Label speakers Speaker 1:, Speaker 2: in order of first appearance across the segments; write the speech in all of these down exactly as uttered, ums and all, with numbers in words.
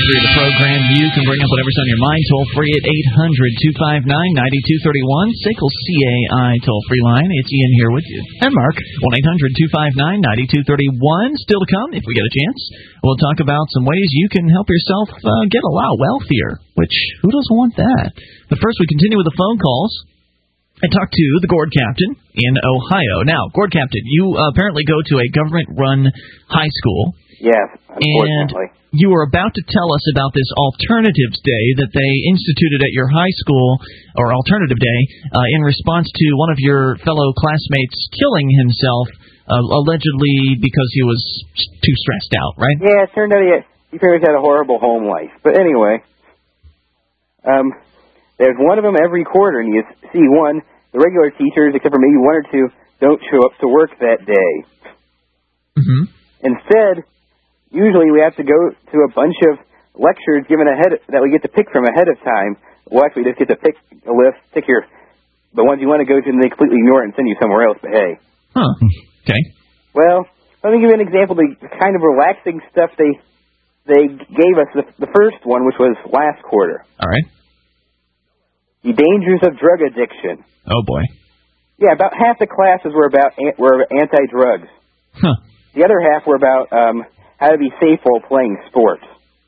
Speaker 1: through the program. You can bring up whatever's on your mind. Toll free at eight hundred, two five nine, nine two three one. S A C L C A I toll-free line. It's Ian here with you. And Mark. one eight hundred, two five nine, nine two three one. Still to come, if we get a chance. We'll talk about some ways you can help yourself uh, get a lot wealthier, which, who doesn't want that? But first, we continue with the phone calls. I talked to the Gord Captain in Ohio. Now, Gord Captain, you uh, apparently go to a government-run high school.
Speaker 2: Yes, unfortunately.
Speaker 1: And you were about to tell us about this Alternatives Day that they instituted at your high school, or Alternative Day, uh, in response to one of your fellow classmates killing himself, uh, allegedly because he was too stressed out, right?
Speaker 2: Yeah, it turned out he, had, he pretty much had a horrible home life. But anyway, um, there's one of them every quarter, and you see one. The regular teachers, except for maybe one or two, don't show up to work that day.
Speaker 1: Mm-hmm.
Speaker 2: Instead, usually we have to go to a bunch of lectures given ahead that we get to pick from ahead of time. Well, actually, we just get to pick a list, pick your the ones you want to go to, and they completely ignore it and send you somewhere else. But hey,
Speaker 1: huh? Okay.
Speaker 2: Well, let me give you an example. The kind of relaxing stuff they they gave us. The, the first one, which was last quarter.
Speaker 1: All right.
Speaker 2: The dangers of drug addiction.
Speaker 1: Oh boy.
Speaker 2: Yeah, about half the classes were about were anti-drugs.
Speaker 1: Huh.
Speaker 2: The other half were about um, how to be safe while playing sports.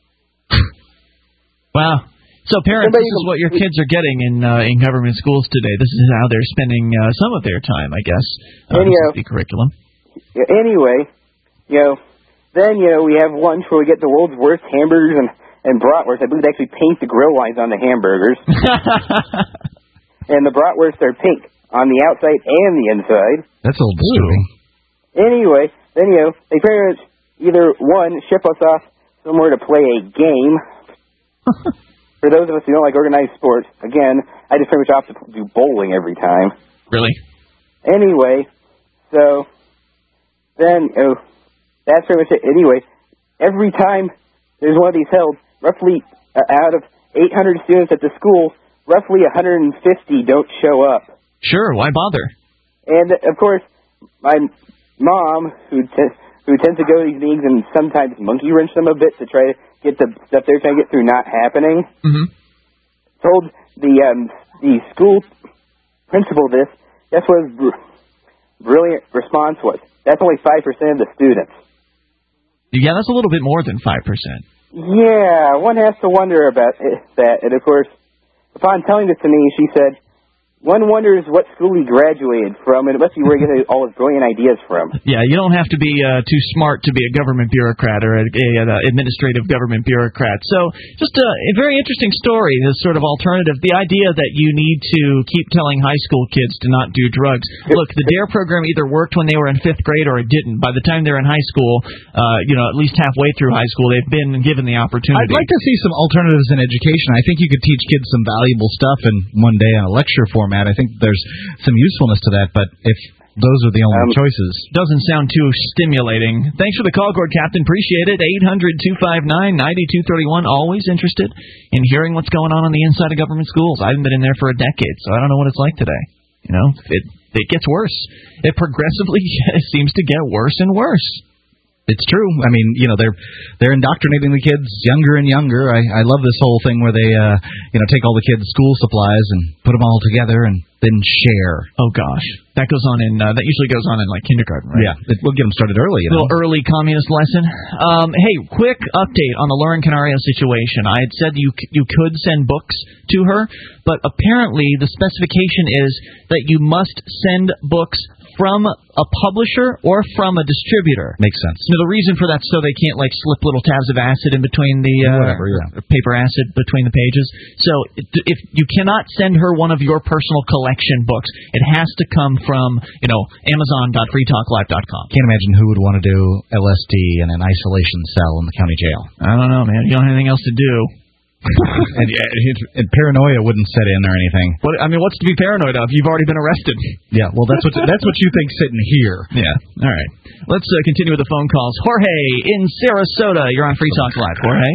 Speaker 1: Wow. So parents, this is what your kids are getting in uh, in government schools today. This is how they're spending uh, some of their time, I guess. Uh,
Speaker 2: and,
Speaker 1: this
Speaker 2: know,
Speaker 1: is the curriculum.
Speaker 2: Anyway, you know, then you know we have lunch where we get the world's worst hamburgers and and bratwurst. I believe they actually paint the grill lines on the hamburgers. And the bratwursts are pink on the outside and the inside.
Speaker 3: That's a little disturbing.
Speaker 2: Anyway, then, you know, they pretty much either, one, ship us off somewhere to play a game. For those of us who don't like organized sports, again, I just pretty much opt to do bowling every time.
Speaker 1: Really?
Speaker 2: Anyway, so then, oh, that's pretty much it. Anyway, every time there's one of these held, roughly uh, out of eight hundred students at the school, roughly one hundred fifty don't show up.
Speaker 1: Sure, why bother?
Speaker 2: And, of course, my mom, who t- who tends to go to these meetings and sometimes monkey wrench them a bit to try to get the stuff they're trying to get through not happening,
Speaker 1: mm-hmm.
Speaker 2: told the um, the school principal this. Guess what his br- brilliant response was? That's only five percent of the students.
Speaker 1: Yeah, that's a little bit more than five percent.
Speaker 2: Yeah, one has to wonder about it, that. And, of course, upon telling this to me, she said, one wonders what school he graduated from, and it must be where he gets all his brilliant ideas from.
Speaker 1: Yeah, you don't have to be uh, too smart to be a government bureaucrat or a, a, an administrative government bureaucrat. So just a, a very interesting story, this sort of alternative. The idea that you need to keep telling high school kids to not do drugs. Look, the D A R E program either worked when they were in fifth grade or it didn't. By the time they're in high school, uh, you know, at least halfway through high school, they've been given the opportunity.
Speaker 3: I'd like to see some alternatives in education. I think you could teach kids some valuable stuff in one day in a lecture format. I think there's some usefulness to that, but if those are the only um, choices.
Speaker 1: Doesn't sound too stimulating. Thanks for the call, Gord Captain. Appreciate it. eight hundred, two five nine, nine two three one. Always interested in hearing what's going on on the inside of government schools. I haven't been in there for a decade, so I don't know what it's like today. You know, it it gets worse. It progressively seems to get worse and worse.
Speaker 3: It's true. I mean, you know, they're they're indoctrinating the kids younger and younger. I, I love this whole thing where they, uh, you know, take all the kids' school supplies and put them all together and then share.
Speaker 1: Oh gosh, that goes on in uh, that usually goes on in like kindergarten, right?
Speaker 3: Yeah, it, we'll get them started early. You know?
Speaker 1: Little early communist lesson. Um, hey, quick update on the Lauren Canario situation. I had said you you could send books to her, but apparently the specification is that you must send books from a publisher or from a distributor.
Speaker 3: Makes sense.
Speaker 1: You know, the reason for that is so they can't, like, slip little tabs of acid in between the uh,
Speaker 3: Whatever, yeah.
Speaker 1: paper acid between the pages. So if you cannot send her one of your personal collection books, it has to come from, you know, amazon dot free talk live dot com.
Speaker 3: Can't imagine who would want to do L S D in an isolation cell in the county jail.
Speaker 1: I don't know, man. You don't have anything else to do.
Speaker 3: and, and, and paranoia wouldn't set in or anything.
Speaker 1: What, I mean, what's to be paranoid of? You've already been arrested.
Speaker 3: Yeah, well, that's what that's what you think sitting here.
Speaker 1: Yeah. All right. Let's uh, continue with the phone calls. Jorge in Sarasota. You're on Free Talk Live. Jorge.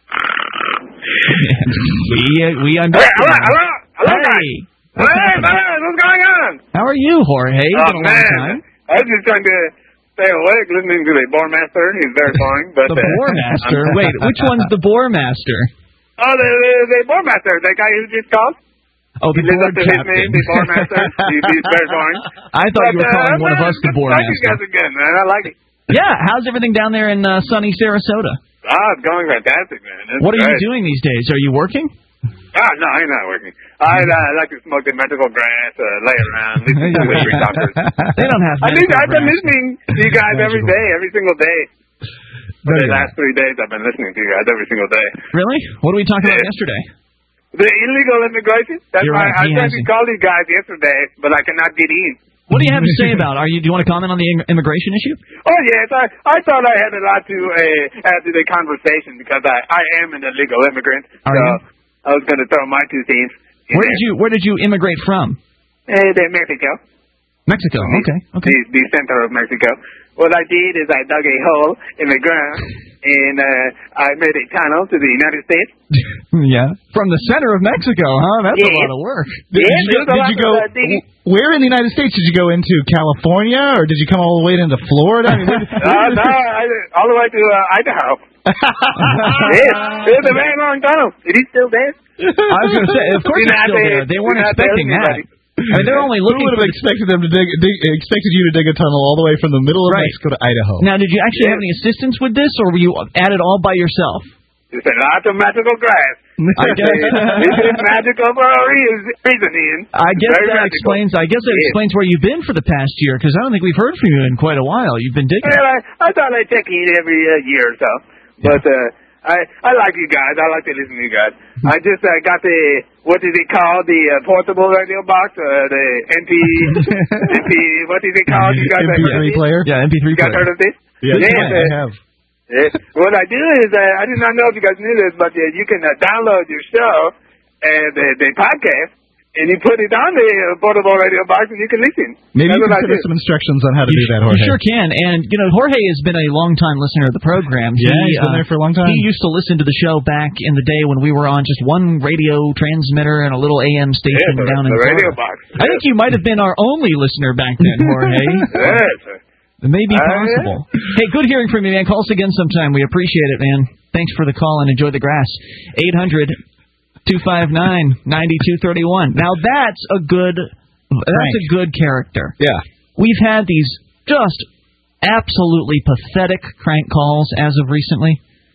Speaker 1: we uh, we I'm
Speaker 4: Hey, hello, hello, hello,
Speaker 1: hey.
Speaker 4: What's hey, man, what's going on?
Speaker 1: How are you, Jorge? It's
Speaker 4: Oh,
Speaker 1: been a
Speaker 4: man.
Speaker 1: long time.
Speaker 4: I was just trying to stay awake listening to the Boarmaster. He's very boring. But,
Speaker 1: the
Speaker 4: uh,
Speaker 1: Boarmaster?
Speaker 4: I'm,
Speaker 1: Wait, which one's the Boarmaster?
Speaker 4: Oh, the, the, the Boarmaster, the guy who just called.
Speaker 1: Oh, the
Speaker 4: he lives
Speaker 1: board
Speaker 4: up to his name, the Boarmaster. he, he's very boring.
Speaker 1: I thought
Speaker 4: but,
Speaker 1: you were calling
Speaker 4: uh,
Speaker 1: one of us the
Speaker 4: Boarmaster. You guys
Speaker 1: Boarmaster.
Speaker 4: are good, man. I like it.
Speaker 1: Yeah, how's everything down there in uh, sunny Sarasota?
Speaker 4: Ah, it's going fantastic, man. It's
Speaker 1: what are
Speaker 4: great.
Speaker 1: you doing these days? Are you working?
Speaker 4: Ah, no, I'm not working. I uh, like to smoke the medical grass, uh, lay around, listen to the free talkers.
Speaker 1: They don't have
Speaker 4: I think
Speaker 1: medical
Speaker 4: I've been
Speaker 1: grass.
Speaker 4: listening to you guys every day, every single day. For the last three days, I've been listening to you guys every single day.
Speaker 1: Really? What did we talk about
Speaker 4: Yeah.
Speaker 1: yesterday?
Speaker 4: The illegal immigration? That's
Speaker 1: You're
Speaker 4: why
Speaker 1: right,
Speaker 4: I
Speaker 1: he
Speaker 4: tried to
Speaker 1: hasn't.
Speaker 4: call you guys yesterday, but I cannot get in.
Speaker 1: What do you have to say about? Are you? Do you want to comment on the im- immigration issue?
Speaker 4: Oh, yes. I, I thought I had a lot to uh, add to the conversation because I, I am an illegal immigrant.
Speaker 1: Are
Speaker 4: so
Speaker 1: you?
Speaker 4: I was going to throw my two cents in
Speaker 1: Where
Speaker 4: there.
Speaker 1: did you Where did you immigrate from?
Speaker 4: Uh, the Mexico.
Speaker 1: Mexico. Okay. Okay.
Speaker 4: The, the center of Mexico. What I did is I dug a hole in the ground, and uh, I made a tunnel to the United States.
Speaker 1: Yeah. From the center of Mexico, huh? That's
Speaker 4: Yes.
Speaker 1: a lot of work.
Speaker 4: Did,
Speaker 3: Did
Speaker 4: yes,
Speaker 3: you,
Speaker 4: there's a
Speaker 3: did
Speaker 4: lot
Speaker 3: you go?
Speaker 4: of, uh, digging.
Speaker 3: Where in the United States did you go into? California, or did you come all the way into Florida? I mean, where,
Speaker 4: Uh, no, I, all the way to uh, Idaho. Yes, it's a very long tunnel. Is he still there?
Speaker 1: I was going to say, of course
Speaker 4: You're
Speaker 1: it's
Speaker 4: not
Speaker 1: still
Speaker 4: there.
Speaker 1: there. They
Speaker 4: You're
Speaker 1: weren't
Speaker 4: not
Speaker 1: expecting
Speaker 4: telling
Speaker 1: that.
Speaker 4: anybody.
Speaker 1: I mean, they're only
Speaker 3: Who
Speaker 1: looking
Speaker 3: would
Speaker 1: for
Speaker 3: have
Speaker 1: the-
Speaker 3: expected them to dig, dig? Expected you to dig a tunnel all the way from the middle of
Speaker 1: Right.
Speaker 3: Mexico to Idaho?
Speaker 1: Now, did you actually have any assistance with this, or were you at it all by yourself?
Speaker 4: It's a lot of magical grass.
Speaker 1: I guess.
Speaker 4: This is magical for a reason, reason Ian.
Speaker 1: I guess
Speaker 4: Very
Speaker 1: that
Speaker 4: magical.
Speaker 1: explains. I guess that
Speaker 4: Yes.
Speaker 1: explains where you've been for the past year, because I don't think we've heard from you in quite a while. You've been digging.
Speaker 4: Well, I, I thought I'd check in every uh, year or so. But uh, I I like you guys. I like to listen to you guys. I just uh, got the, what is it called, the uh, portable radio box, uh, the M P, M P, what is it called? You guys
Speaker 3: M P
Speaker 4: have heard of
Speaker 3: three
Speaker 4: this?
Speaker 3: player.
Speaker 1: Yeah, M P three
Speaker 4: You guys
Speaker 1: player.
Speaker 4: heard of this?
Speaker 3: Yes,
Speaker 4: Yes,
Speaker 3: I
Speaker 4: uh,
Speaker 3: have.
Speaker 4: Yes. What I do is, uh, I did not know if you guys knew this, but uh, you can uh, download your show and uh, the podcast, and you put it on the uh, portable radio box, and you can listen.
Speaker 3: Maybe
Speaker 4: That's
Speaker 3: you
Speaker 4: what
Speaker 3: can
Speaker 4: I
Speaker 3: give
Speaker 4: do.
Speaker 3: us some instructions on how to
Speaker 1: You,
Speaker 3: do that,
Speaker 1: you
Speaker 3: Jorge.
Speaker 1: sure can. And, you know, Jorge has been a long-time listener of the program.
Speaker 3: Yeah,
Speaker 1: he,
Speaker 3: he's been
Speaker 1: uh,
Speaker 3: there for a long time.
Speaker 1: He used to listen to the show back in the day when we were on just one radio transmitter and a little A M station
Speaker 4: Yeah, the,
Speaker 1: down in
Speaker 4: the radio
Speaker 1: Florida.
Speaker 4: box.
Speaker 1: I think you might have been our only listener back then, Jorge.
Speaker 4: Yes, sir.
Speaker 1: It may be
Speaker 4: Uh,
Speaker 1: possible. Hey, good hearing from you, man. Call us again sometime. We appreciate it, man. Thanks for the call and enjoy the grass. eight hundred two five nine nine two three one. Now that's a good that's a good character.
Speaker 3: Yeah.
Speaker 1: We've had these just absolutely pathetic crank calls as of recently,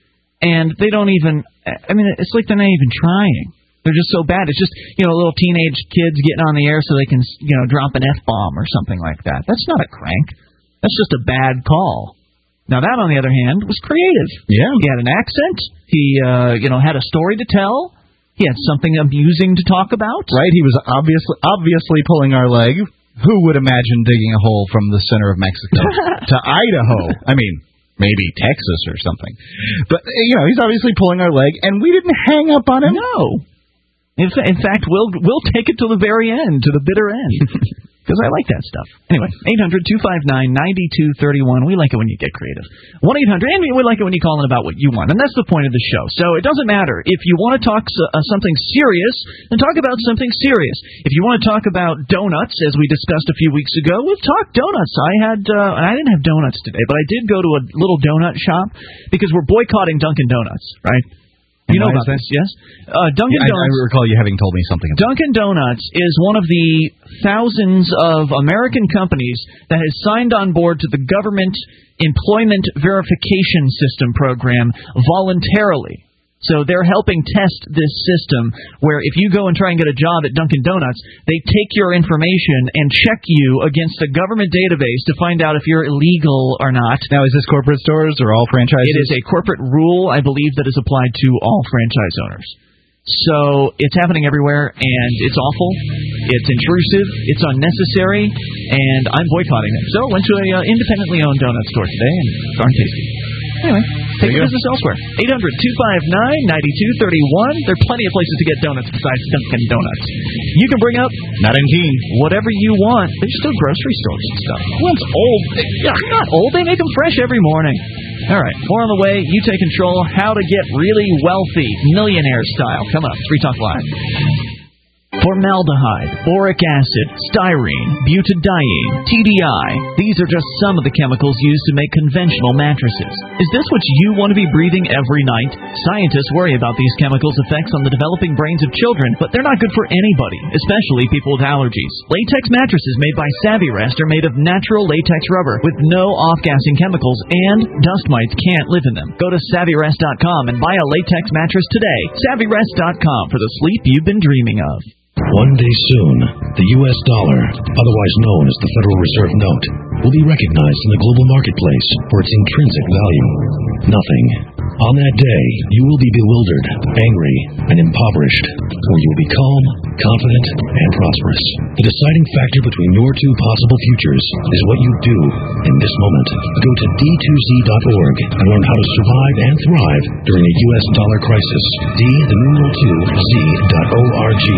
Speaker 1: and they don't even I mean it's like they're not even trying. They're just so bad. It's just, you know, little teenage kids getting on the air so they can, you know, drop an F-bomb or something like that. That's not a crank. That's just a bad call. Now, that, on the other hand, was creative.
Speaker 3: Yeah.
Speaker 1: He had an accent. He, uh, you know, had a story to tell. He had something amusing to talk about.
Speaker 3: Right? He was obviously obviously pulling our leg. Who would imagine digging a hole from the center of Mexico to Idaho? I mean, maybe Texas or something. But, you know, he's obviously pulling our leg, and we didn't hang up on him.
Speaker 1: No. In, fa- in fact, we'll we'll take it to the very end, to the bitter end. Because I like that stuff. Anyway, eight hundred two five nine nine two three one. We like it when you get creative. one eight hundred, and we like it when you call in about what you want. And that's the point of the show. So it doesn't matter. If you want to talk uh, something serious, then talk about something serious. If you want to talk about donuts, as we discussed a few weeks ago, we'll talk donuts. I had, uh, I didn't have donuts today, but I did go to a little donut shop because we're boycotting Dunkin' Donuts, right? You know about this, yes? Uh, Dunkin'
Speaker 3: Yeah, I,
Speaker 1: Donuts.
Speaker 3: I recall you having told me something about
Speaker 1: Dunkin' Donuts is one of the thousands of American companies that has signed on board to the government employment verification system program voluntarily. So they're helping test this system where if you go and try and get a job at Dunkin' Donuts, they take your information and check you against a government database to find out if you're illegal or not.
Speaker 3: Now, is this corporate stores or all franchises?
Speaker 1: It is a corporate rule, I believe, that is applied to all franchise owners. So it's happening everywhere, and it's awful, it's intrusive, it's unnecessary, and I'm boycotting it. So I went to an uh, independently owned donut store today, and it's darn tasty. Anyway, take your business elsewhere. eight hundred two five nine nine two three one. There are plenty of places to get donuts besides Dunkin' Donuts. You can bring up
Speaker 3: not in Keene.
Speaker 1: whatever you want. There's still grocery stores and stuff. One's old. Yeah, not old. They make them fresh every morning. All right, more on the way. You take control. How to get really wealthy, millionaire style. Come up. Free Talk Live. Formaldehyde, boric acid, styrene, butadiene, T D I. These are just some of the chemicals used to make conventional mattresses. Is this what you want to be breathing every night? Scientists worry about these chemicals' effects on the developing brains of children, but they're not good for anybody, especially people with allergies. Latex mattresses made by Savvyrest are made of natural latex rubber with no off-gassing chemicals, and dust mites can't live in them. Go to Savvyrest dot com and buy a latex mattress today. Savvyrest dot com for the sleep you've been dreaming of.
Speaker 5: One day soon, the U S dollar, otherwise known as the Federal Reserve Note, will be recognized in the global marketplace for its intrinsic value. Nothing. On that day, you will be bewildered, angry, and impoverished, or you will be calm, confident, and prosperous. The deciding factor between your two possible futures is what you do in this moment. Go to D two Z dot org and learn how to survive and thrive during a U S dollar crisis. D, the numeral two, Z dot O R G.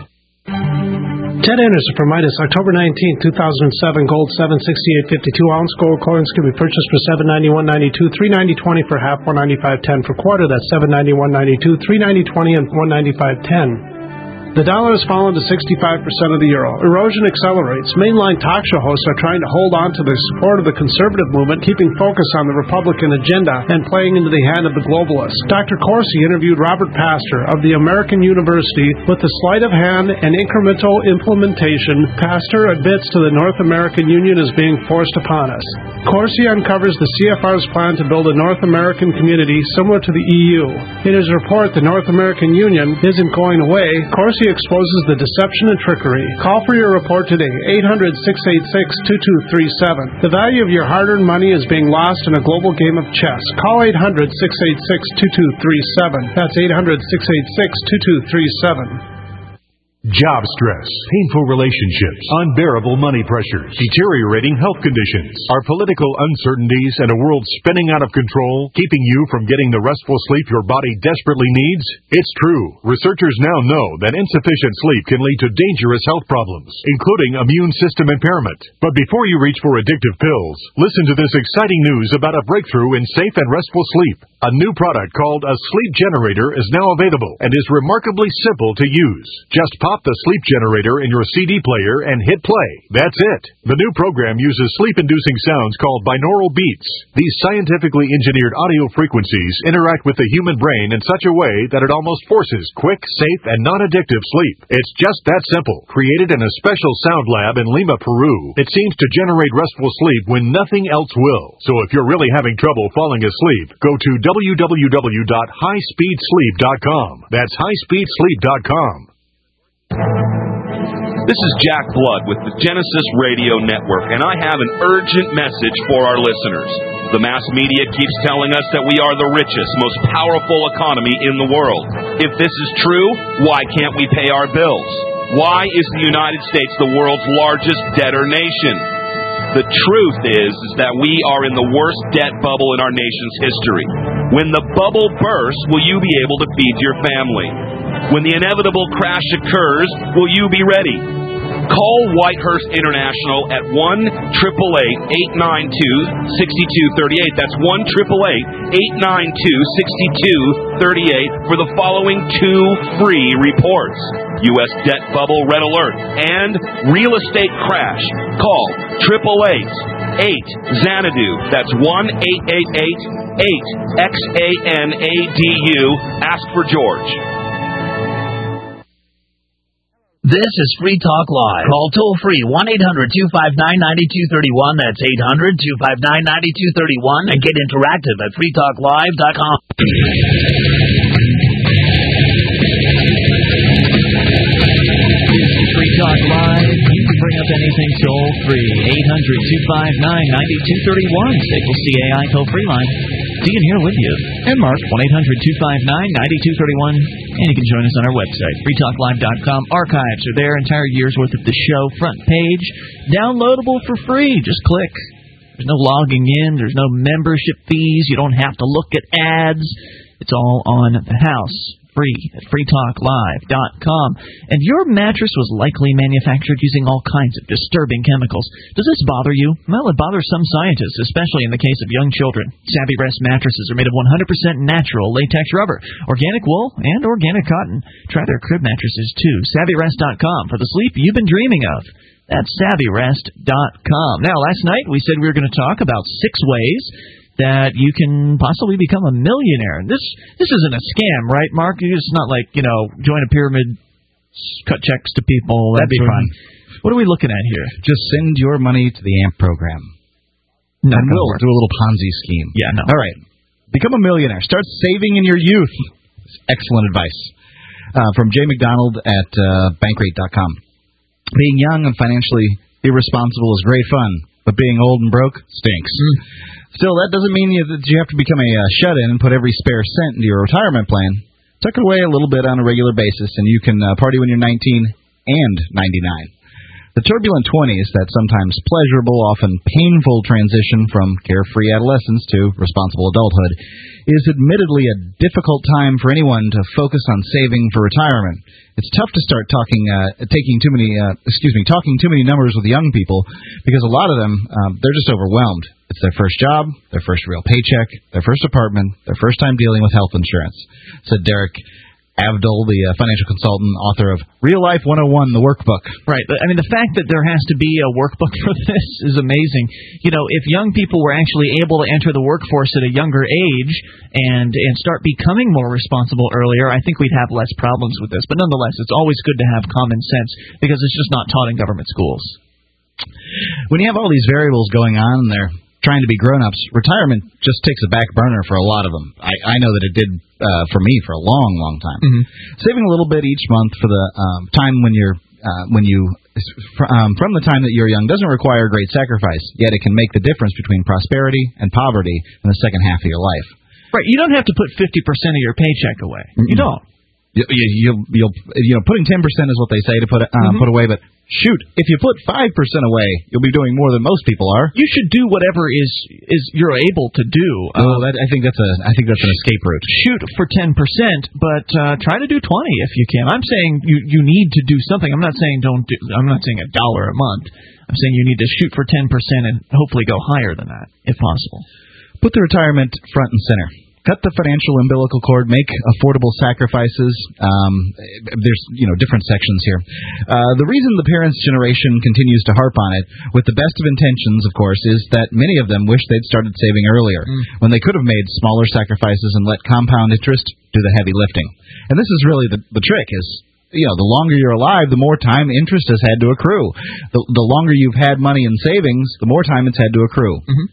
Speaker 6: Ted Anderson from Midas, October nineteenth, two thousand seven, gold seven sixty-eight fifty-two ounce. Gold coins can be purchased for seven ninety-one ninety-two, three ninety twenty for half, one ninety-five ten for quarter. That's seven ninety-one ninety-two, three ninety twenty, and one ninety-five ten. The dollar has fallen to sixty-five percent of the euro. Erosion accelerates. Mainline talk show hosts are trying to hold on to the support of the conservative movement, keeping focus on the Republican agenda and playing into the hand of the globalists. Doctor Corsi interviewed Robert Pastor of the American University. With the sleight of hand and incremental implementation, Pastor admits to the North American Union is being forced upon us. Corsi uncovers the C F R's plan to build a North American community similar to the E U. In his report, The North American Union Isn't Going Away, Corsi exposes the deception and trickery. Call for your report today, eight hundred, six eight six, two two three seven. The value of your hard-earned money is being lost in a global game of chess. Call eight hundred, six eight six, two two three seven. That's eight hundred, six eight six, two two three seven.
Speaker 7: Job stress, painful relationships, unbearable money pressures, deteriorating health conditions, our political uncertainties, and a world spinning out of control, keeping you from getting the restful sleep your body desperately needs? It's true. Researchers now know that insufficient sleep can lead to dangerous health problems, including immune system impairment. But before you reach for addictive pills, listen to this exciting news about a breakthrough in safe and restful sleep. A new product called a sleep generator is now available and is remarkably simple to use. Just pop the sleep generator in your C D player and hit play. That's it. The new program uses sleep-inducing sounds called binaural beats. These scientifically engineered audio frequencies interact with the human brain in such a way that it almost forces quick, safe, and non-addictive sleep. It's just that simple. Created in a special sound lab in Lima, Peru, it seems to generate restful sleep when nothing else will. So if you're really having trouble falling asleep, go to w w w dot high speed sleep dot com. That's high speed sleep dot com.
Speaker 8: This is Jack Blood with the Genesis Radio Network, and I have an urgent message for our listeners. The mass media keeps telling us that we are the richest, most powerful economy in the world. If this is true, why can't we pay our bills? Why is the United States the world's largest debtor nation? The truth is, is that we are in the worst debt bubble in our nation's history. When the bubble bursts, will you be able to feed your family? When the inevitable crash occurs, will you be ready? Call Whitehurst International at one eight eight eight, eight nine two, six two three eight. That's one eight eight eight, eight nine two, six two three eight for the following two free reports: U S debt bubble red alert and real estate crash. Call eight eight eight, eight Xanadu. That's one eight eight eight, eight X A N A D U. Ask for George.
Speaker 9: This is Free Talk Live. Call toll-free one eight hundred, two five nine, nine two three one. That's eight hundred, two five nine, nine two three one. And get interactive at free talk live dot com.
Speaker 1: Free Talk Live. You can bring up anything toll-free. eight hundred, two five nine, nine two three one. Staples C A I toll-free line. Dean here with you. And Mark, one eight hundred, two five nine, nine two three one. And you can join us on our website, free talk live dot com. Archives are there, entire year's worth of the show, front page, downloadable for free. Just click. There's no logging in. There's no membership fees. You don't have to look at ads. It's all on the house. free at free talk live dot com. And your mattress was likely manufactured using all kinds of disturbing chemicals. Does this bother you? Well, it bothers some scientists, especially in the case of young children. Savvy Rest mattresses are made of one hundred percent natural latex rubber, organic wool, and organic cotton. Try their crib mattresses, too. Savvy Rest dot com for the sleep you've been dreaming of. That's Savvy Rest dot com. Now, last night we said we were going to talk about six ways that you can possibly become a millionaire. And this this isn't a scam, right, Mark? It's not like, you know, join a pyramid, cut checks to people.
Speaker 3: That'd be fun.
Speaker 1: What are we looking at here?
Speaker 3: Just send your money to the A M P program.
Speaker 1: No,
Speaker 3: and we'll do a little Ponzi scheme.
Speaker 1: Yeah, no.
Speaker 3: All right. Become a millionaire. Start saving in your youth. Excellent advice. Uh, from Jay McDonald at uh, bankrate dot com. Being young and financially irresponsible is great fun, but being old and broke stinks. Mm. Still, that doesn't mean you, that you have to become a uh, shut-in and put every spare cent into your retirement plan. Tuck it away a little bit on a regular basis, and you can uh, party when you're nineteen and ninety-nine. The turbulent twenties, that sometimes pleasurable, often painful transition from carefree adolescence to responsible adulthood, is admittedly a difficult time for anyone to focus on saving for retirement. It's tough to start talking, uh, taking too many, uh, excuse me, talking too many numbers with young people because a lot of them, um, they're just overwhelmed. It's their first job, their first real paycheck, their first apartment, their first time dealing with health insurance, said Derek Avdol, the uh, financial consultant, author of Real Life one oh one, the workbook.
Speaker 1: Right. I mean, the fact that there has to be a workbook for this is amazing. You know, if young people were actually able to enter the workforce at a younger age and and start becoming more responsible earlier, I think we'd have less problems with this. But nonetheless, it's always good to have common sense because it's just not taught in government schools.
Speaker 3: When you have all these variables going on and they're trying to be grown-ups, retirement just takes a back burner for a lot of them. I, I know that it did uh, for me for a long, long time. Mm-hmm. Saving a little bit each month for the um, time when you're uh, when you um, from the time that you're young doesn't require great sacrifice. Yet it can make the difference between prosperity and poverty in the second half of your life.
Speaker 1: Right. You don't have to put fifty percent of your paycheck away. Mm-hmm. You don't.
Speaker 3: You, you, you'll, you'll, you know, putting ten percent is what they say to put uh, mm-hmm. put away, but shoot, if you put five percent away, you'll be doing more than most people are.
Speaker 1: You should do whatever is is you're able to do.
Speaker 3: Oh, uh, that, I think that's a I think that's an escape route.
Speaker 1: Shoot for ten percent, but uh, try to do twenty if you can. I'm saying you you need to do something. I'm not saying don't do. I'm not saying a dollar a month. I'm saying you need to shoot for ten percent and hopefully go higher than that if possible.
Speaker 3: Put the retirement front and center. Cut the financial umbilical cord. Make affordable sacrifices. Um, there's, you know, different sections here. Uh, the reason the parents' generation continues to harp on it, with the best of intentions, of course, is that many of them wish they'd started saving earlier, mm. when they could have made smaller sacrifices and let compound interest do the heavy lifting. And this is really the, the trick, is, you know, the longer you're alive, the more time interest has had to accrue. The, the longer you've had money in savings, the more time it's had to accrue. Mm-hmm.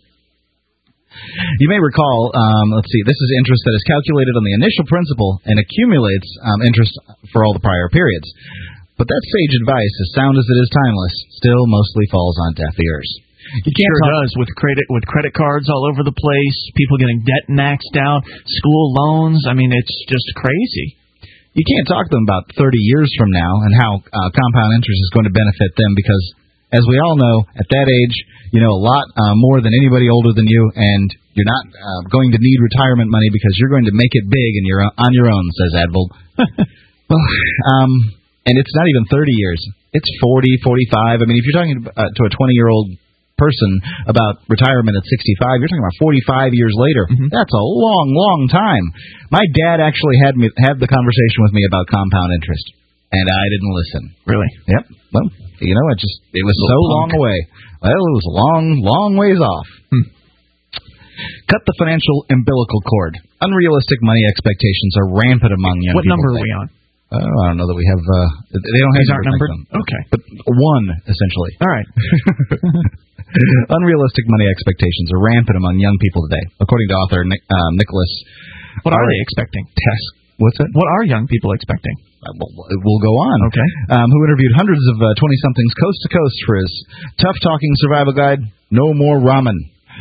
Speaker 3: You may recall, um, let's see, this is interest that is calculated on the initial principal and accumulates um, interest for all the prior periods. But that sage advice, as sound as it is timeless, still mostly falls on deaf ears.
Speaker 1: You can't sure does, with credit with credit cards all over the place, people getting debt maxed out, school loans. I mean, it's just crazy.
Speaker 3: You can't talk to them about thirty years from now and how uh, compound interest is going to benefit them because, as we all know, at that age, you know a lot uh, more than anybody older than you, and you're not uh, going to need retirement money because you're going to make it big and you're on your own, says Advold. well, um, and it's not even thirty years. It's forty, forty-five. I mean, if you're talking uh, to a twenty-year-old person about retirement at sixty-five, you're talking about forty-five years later. Mm-hmm. That's a long, long time. My dad actually had me had the conversation with me about compound interest, and I didn't listen.
Speaker 1: Really?
Speaker 3: Yep. Well, you know, it just it was so long away. Well, it was a long, long ways off. Hmm. Cut the financial umbilical cord. Unrealistic money expectations are rampant among young
Speaker 1: what
Speaker 3: people.
Speaker 1: What number
Speaker 3: today.
Speaker 1: are we on?
Speaker 3: Uh, I don't know that we have. Uh, they don't have.
Speaker 1: These aren't numbered.
Speaker 3: Okay, but one essentially.
Speaker 1: All right.
Speaker 3: Unrealistic money expectations are rampant among young people today, according to author Nick, uh, Nicholas.
Speaker 1: What are they expecting?
Speaker 3: Test. What's it?
Speaker 1: What are young people expecting?
Speaker 3: Uh, we'll, we'll go on.
Speaker 1: Okay.
Speaker 3: Um, who interviewed hundreds of uh, twenty-somethings coast to coast for his tough-talking survival guide, No More Ramen.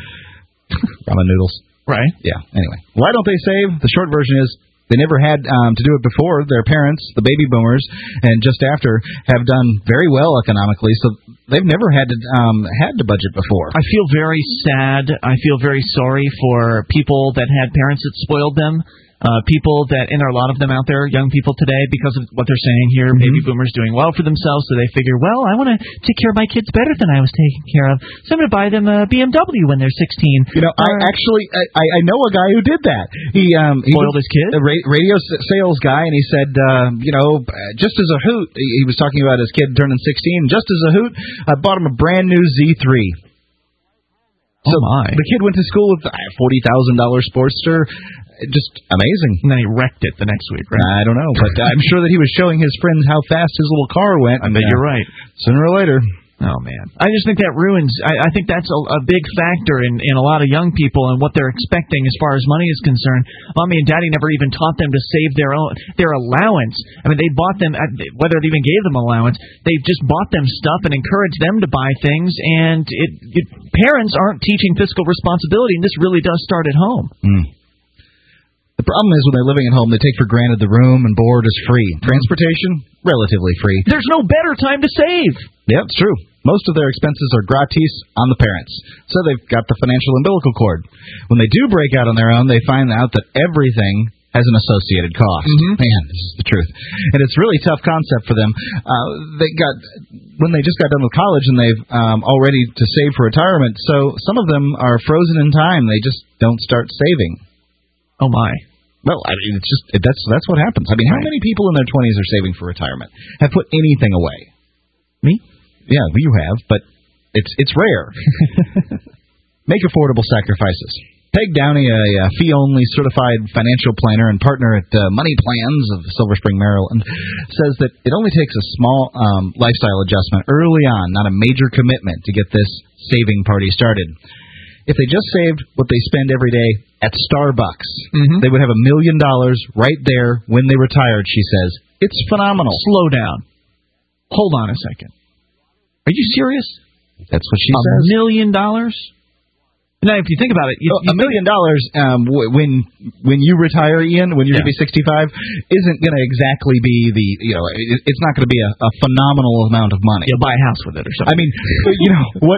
Speaker 3: Ramen noodles.
Speaker 1: Right.
Speaker 3: Yeah. Anyway, why don't they save? The short version is they never had um, to do it before. Their parents, the baby boomers, and just after have done very well economically, so they've never had to um, had to budget before.
Speaker 1: I feel very sad. I feel very sorry for people that had parents that spoiled them. Uh, people that, and there are a lot of them out there, young people today, because of what they're saying here, mm-hmm. baby boomers doing well for themselves, so they figure, well, I want to take care of my kids better than I was taken care of, so I'm going to buy them a B M W when they're sixteen.
Speaker 3: You know, I actually, I, I know a guy who did that. He, um, he
Speaker 1: spoiled his kid?
Speaker 3: A ra- radio sales guy, and he said, uh, you know, just as a hoot, he was talking about his kid turning sixteen, just as a hoot, I bought him a brand new Z three. So
Speaker 1: oh my.
Speaker 3: The kid went to school with a forty thousand dollars Sportster. Just amazing.
Speaker 1: And then he wrecked it the next week, right?
Speaker 3: I don't know, but I'm sure that he was showing his friends how fast his little car went.
Speaker 1: I bet you're right.
Speaker 3: Sooner or later.
Speaker 1: Oh, man. I just think that ruins, I, I think that's a, a big factor in, in a lot of young people and what they're expecting as far as money is concerned. Mommy and Daddy never even taught them to save their own, their allowance. I mean, they bought them, whether they even gave them allowance, they just bought them stuff and encouraged them to buy things, and it, it parents aren't teaching fiscal responsibility, and this really does start at home.
Speaker 3: Mm. The problem is when they're living at home, they take for granted the room and board is free. Transportation, relatively free.
Speaker 1: There's no better time to save.
Speaker 3: Yeah, it's true. Most of their expenses are gratis on the parents, so they've got the financial umbilical cord. When they do break out on their own, they find out that everything has an associated cost.
Speaker 1: Mm-hmm.
Speaker 3: Man, this is the truth. And it's a really tough concept for them. Uh, they got when they just got done with college and they've um, all ready to save for retirement, so some of them are frozen in time. They just don't start saving.
Speaker 1: Oh, my.
Speaker 3: Well, I mean, it's just that's that's what happens. I mean, how many people in their twenties are saving for retirement? Have put anything away?
Speaker 1: Me?
Speaker 3: Yeah, you have, but it's it's rare. Make affordable sacrifices. Peg Downey, a, a fee-only certified financial planner and partner at uh, Money Plans of Silver Spring, Maryland, says that it only takes a small um, lifestyle adjustment early on, not a major commitment, to get this saving party started. If they just saved what they spend every day at Starbucks,
Speaker 1: mm-hmm.
Speaker 3: they would have a million dollars right there when they retired, she says. It's phenomenal.
Speaker 1: Slow down. Hold on a second. Are you serious?
Speaker 3: That's what she
Speaker 1: a
Speaker 3: says.
Speaker 1: A million dollars? Now, if you think about it, you,
Speaker 3: a million dollars um, w- when when you retire, Ian, when you're yeah. going to be sixty-five, isn't going to exactly be the you know it, it's not going to be a, a phenomenal amount of money.
Speaker 1: You'll buy a house with it or something.
Speaker 3: I mean, you know what?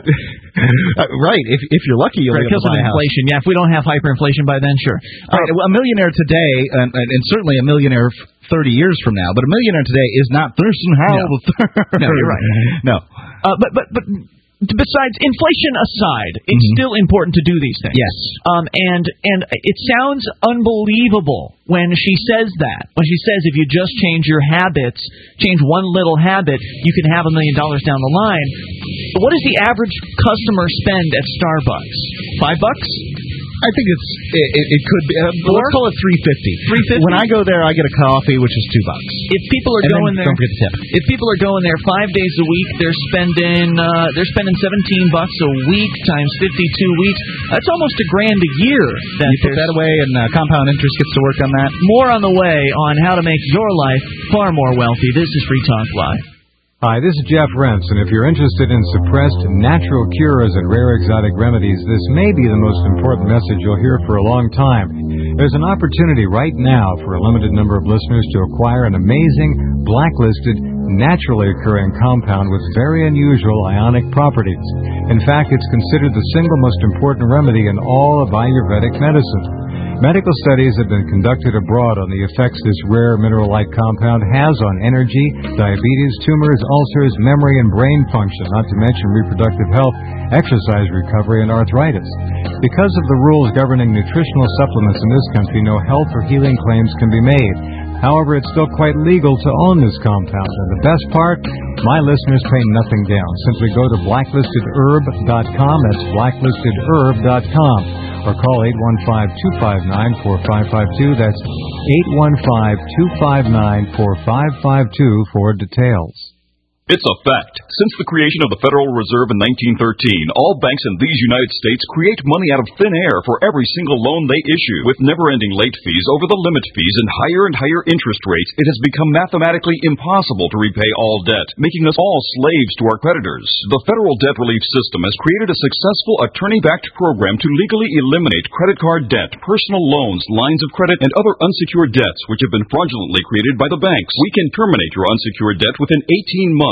Speaker 3: uh, right? If if you're lucky, you'll
Speaker 1: right,
Speaker 3: be able to buy a house.
Speaker 1: Inflation. Yeah, if we don't have hyperinflation by then, sure.
Speaker 3: Right, uh, a millionaire today, and, and certainly a millionaire thirty years from now, but a millionaire today is not Thurston Howell the third.
Speaker 1: No, you're right.
Speaker 3: No,
Speaker 1: uh, but but but. Besides, inflation aside, it's
Speaker 3: mm-hmm.
Speaker 1: still important to do these things.
Speaker 3: Yes.
Speaker 1: Um, and and it sounds unbelievable when she says that. When she says if you just change your habits, change one little habit, you can have a million dollars down the line. What does the average customer spend at Starbucks? Five bucks?
Speaker 3: I think it's it, it, it could be. Uh, let's call it three fifty.
Speaker 1: Three fifty.
Speaker 3: When I go there, I get a coffee, which is two bucks.
Speaker 1: If people are
Speaker 3: and
Speaker 1: going there,
Speaker 3: don't forget the tip.
Speaker 1: If people are going there five days a week, they're spending uh, they're spending seventeen bucks a week times fifty-two weeks. That's almost a grand a year. That
Speaker 3: you put that away, and uh, compound interest gets to work on that.
Speaker 1: More on the way on how to make your life far more wealthy. This is Free Talk Live.
Speaker 10: Hi, this is Jeff Rentz, and if you're interested in suppressed natural cures and rare exotic remedies, this may be the most important message you'll hear for a long time. There's an opportunity right now for a limited number of listeners to acquire an amazing, blacklisted, naturally occurring compound with very unusual ionic properties. In fact, it's considered the single most important remedy in all of Ayurvedic medicine. Medical studies have been conducted abroad on the effects this rare mineral-like compound has on energy, diabetes, tumors, ulcers, memory, and brain function, not to mention reproductive health, exercise recovery, and arthritis. Because of the rules governing nutritional supplements in this country, no health or healing claims can be made. However, it's still quite legal to own this compound. And the best part, my listeners pay nothing down. Simply go to blacklisted herb dot com. That's blacklisted herb dot com. Or call eight one five, two five nine, four five five two. That's eight one five, two five nine, four five five two for details.
Speaker 8: It's a fact. Since the creation of the Federal Reserve in nineteen thirteen, all banks in these United States create money out of thin air for every single loan they issue. With never-ending late fees, over-the-limit fees, and higher and higher interest rates, it has become mathematically impossible to repay all debt, making us all slaves to our creditors. The Federal Debt Relief System has created a successful attorney-backed program to legally eliminate credit card debt, personal loans, lines of credit, and other unsecured debts which have been fraudulently created by the banks. We can terminate your unsecured debt within eighteen months.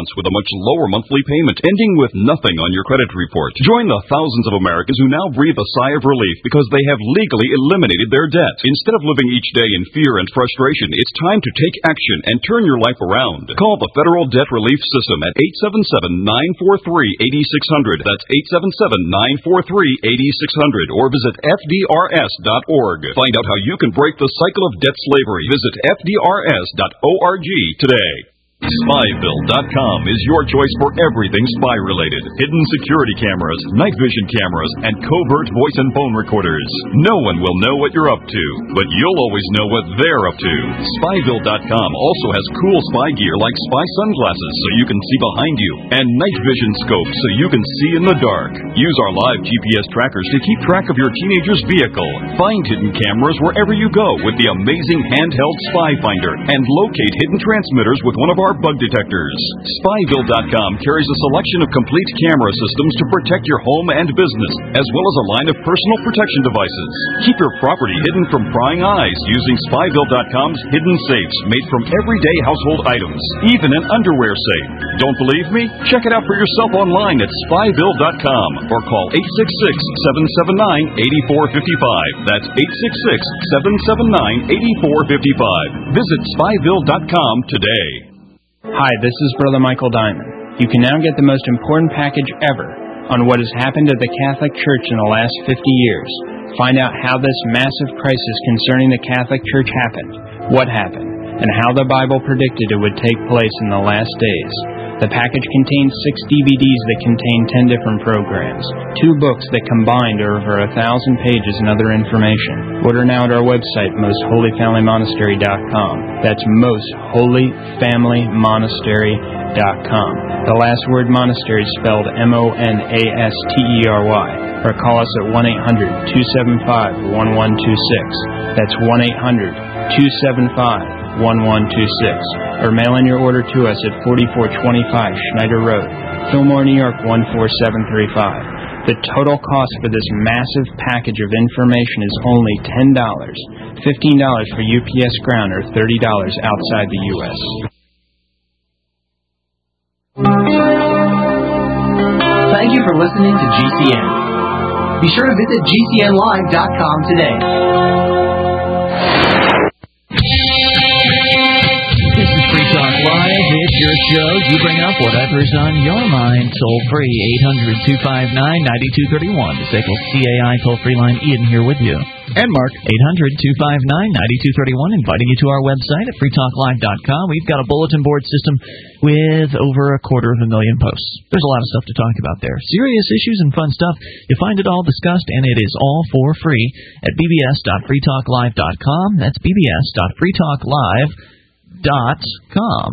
Speaker 11: months with a much lower monthly payment, ending with nothing on your credit report. Join the thousands of Americans who now breathe a sigh of relief because they have legally eliminated their debt. Instead of living each day in fear and frustration, it's time to take action and turn your life around. Call the Federal Debt Relief System at eight seven seven, nine four three, eight six zero zero. That's eight seven seven, nine four three, eight six zero zero. Or visit F D R S dot org. Find out how you can break the cycle of debt slavery. Visit F D R S dot org today. Spyville dot com is your choice for everything spy-related. Hidden security cameras, night vision cameras, and covert voice and phone recorders. No one will know what you're up to, but you'll always know what they're up to. Spyville dot com also has cool spy gear like spy sunglasses so you can see behind you, and night vision scopes so you can see in the dark. Use our live G P S trackers to keep track of your teenager's vehicle. Find hidden cameras wherever you go with the amazing handheld Spy Finder, and locate hidden transmitters with one of our bug detectors. Spyville dot com carries a selection of complete camera systems to protect your home and business, as well as a line of personal protection devices. Keep your property hidden from prying eyes using Spyville dot com's hidden safes made from everyday household items, even an underwear safe. Don't believe me? Check it out for yourself online at Spyville dot com or call eight six six, seven seven nine, eight four five five. That's eight six six, seven seven nine, eight four five five. Visit Spyville dot com today.
Speaker 12: Hi, this is Brother Michael Diamond. You can now get the most important package ever on what has happened at the Catholic Church in the last fifty years. Find out how this massive crisis concerning the Catholic Church happened, what happened, and how the Bible predicted it would take place in the last days. The package contains six D V Ds that contain ten different programs, two books that combined are over a thousand pages and other information. Order now at our website, most holy family monastery dot com. That's most holy family monastery dot com. The last word monastery is spelled M O N A S T E R Y. Or call us at one eight hundred, two seven five, one one two six. That's one eight hundred, two seven five, one one two six. Or mail in your order to us at forty-four twenty-five Schneider Road, Fillmore, New York one four seven three five. The total cost for this massive package of information is only ten dollars, fifteen dollars for U P S ground, or thirty dollars outside the U S
Speaker 13: Thank you for listening to G C N. Be sure to visit G C N live dot com today.
Speaker 1: This is Free Talk Live. It's your show. You bring up whatever's on your mind. Toll free, eight hundred, two five nine, nine two three one. The S A C L C A I toll free line. Ian here with you.
Speaker 3: And Mark.
Speaker 1: eight hundred, two five nine, nine two three one. Inviting you to our website at free talk live dot com. We've got a bulletin board system with over a quarter of a million posts. There's a lot of stuff to talk about there. Serious issues and fun stuff. You find it all discussed, and it is all for free at b b s dot free talk live dot com. That's b b s dot free talk live dot com.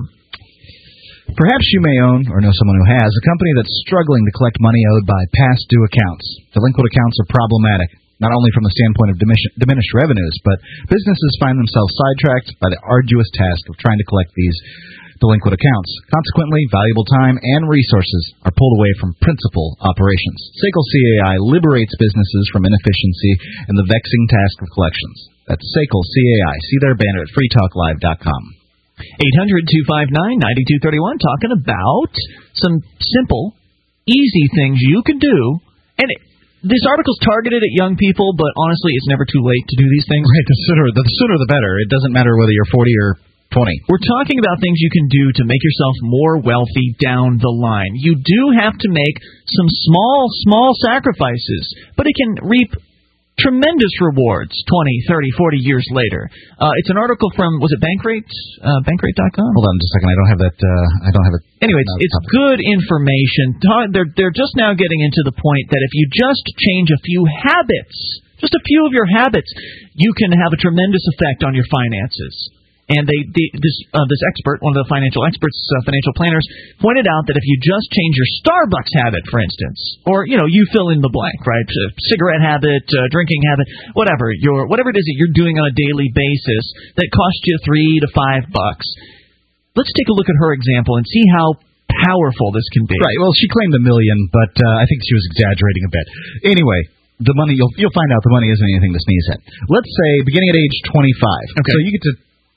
Speaker 3: Perhaps you may own, or know someone who has, a company that's struggling to collect money owed by past due accounts. Delinquent accounts are problematic, not only from the standpoint of diminished, diminished revenues, but businesses find themselves sidetracked by the arduous task of trying to collect these delinquent accounts. Consequently, valuable time and resources are pulled away from principal operations. S A C L C A I liberates businesses from inefficiency and the vexing task of collections. That's S A C L C A I. See their banner at free talk live dot com.
Speaker 1: eight hundred, two five nine, nine two three one, talking about some simple, easy things you can do. And it, this article's targeted at young people, but honestly, it's never too late to do these things.
Speaker 3: Right, the sooner the sooner the better. It doesn't matter whether you're forty or twenty.
Speaker 1: We're talking about things you can do to make yourself more wealthy down the line. You do have to make some small, small sacrifices, but it can reap tremendous rewards twenty, thirty, forty years later. Uh, it's an article from, was it Bankrate? Uh, Bankrate dot com?
Speaker 3: Hold on just a second. I don't have that. Uh, I don't have it.
Speaker 1: Anyway, it's, it's good information. They're, they're just now getting into the point that if you just change a few habits, just a few of your habits, you can have a tremendous effect on your finances. And they, they this uh, this expert, one of the financial experts, uh, financial planners, pointed out that if you just change your Starbucks habit, for instance, or, you know, you fill in the blank, right? Uh, cigarette habit, uh, drinking habit, whatever, your whatever it is that you're doing on a daily basis that costs you three to five bucks. Let's take a look at her example and see how powerful this can be.
Speaker 3: Right. Well, she claimed a million, but uh, I think she was exaggerating a bit. Anyway, the money you'll you'll find out the money isn't anything to sneeze at. Let's say beginning at age twenty-five.
Speaker 1: Okay.
Speaker 3: So you get to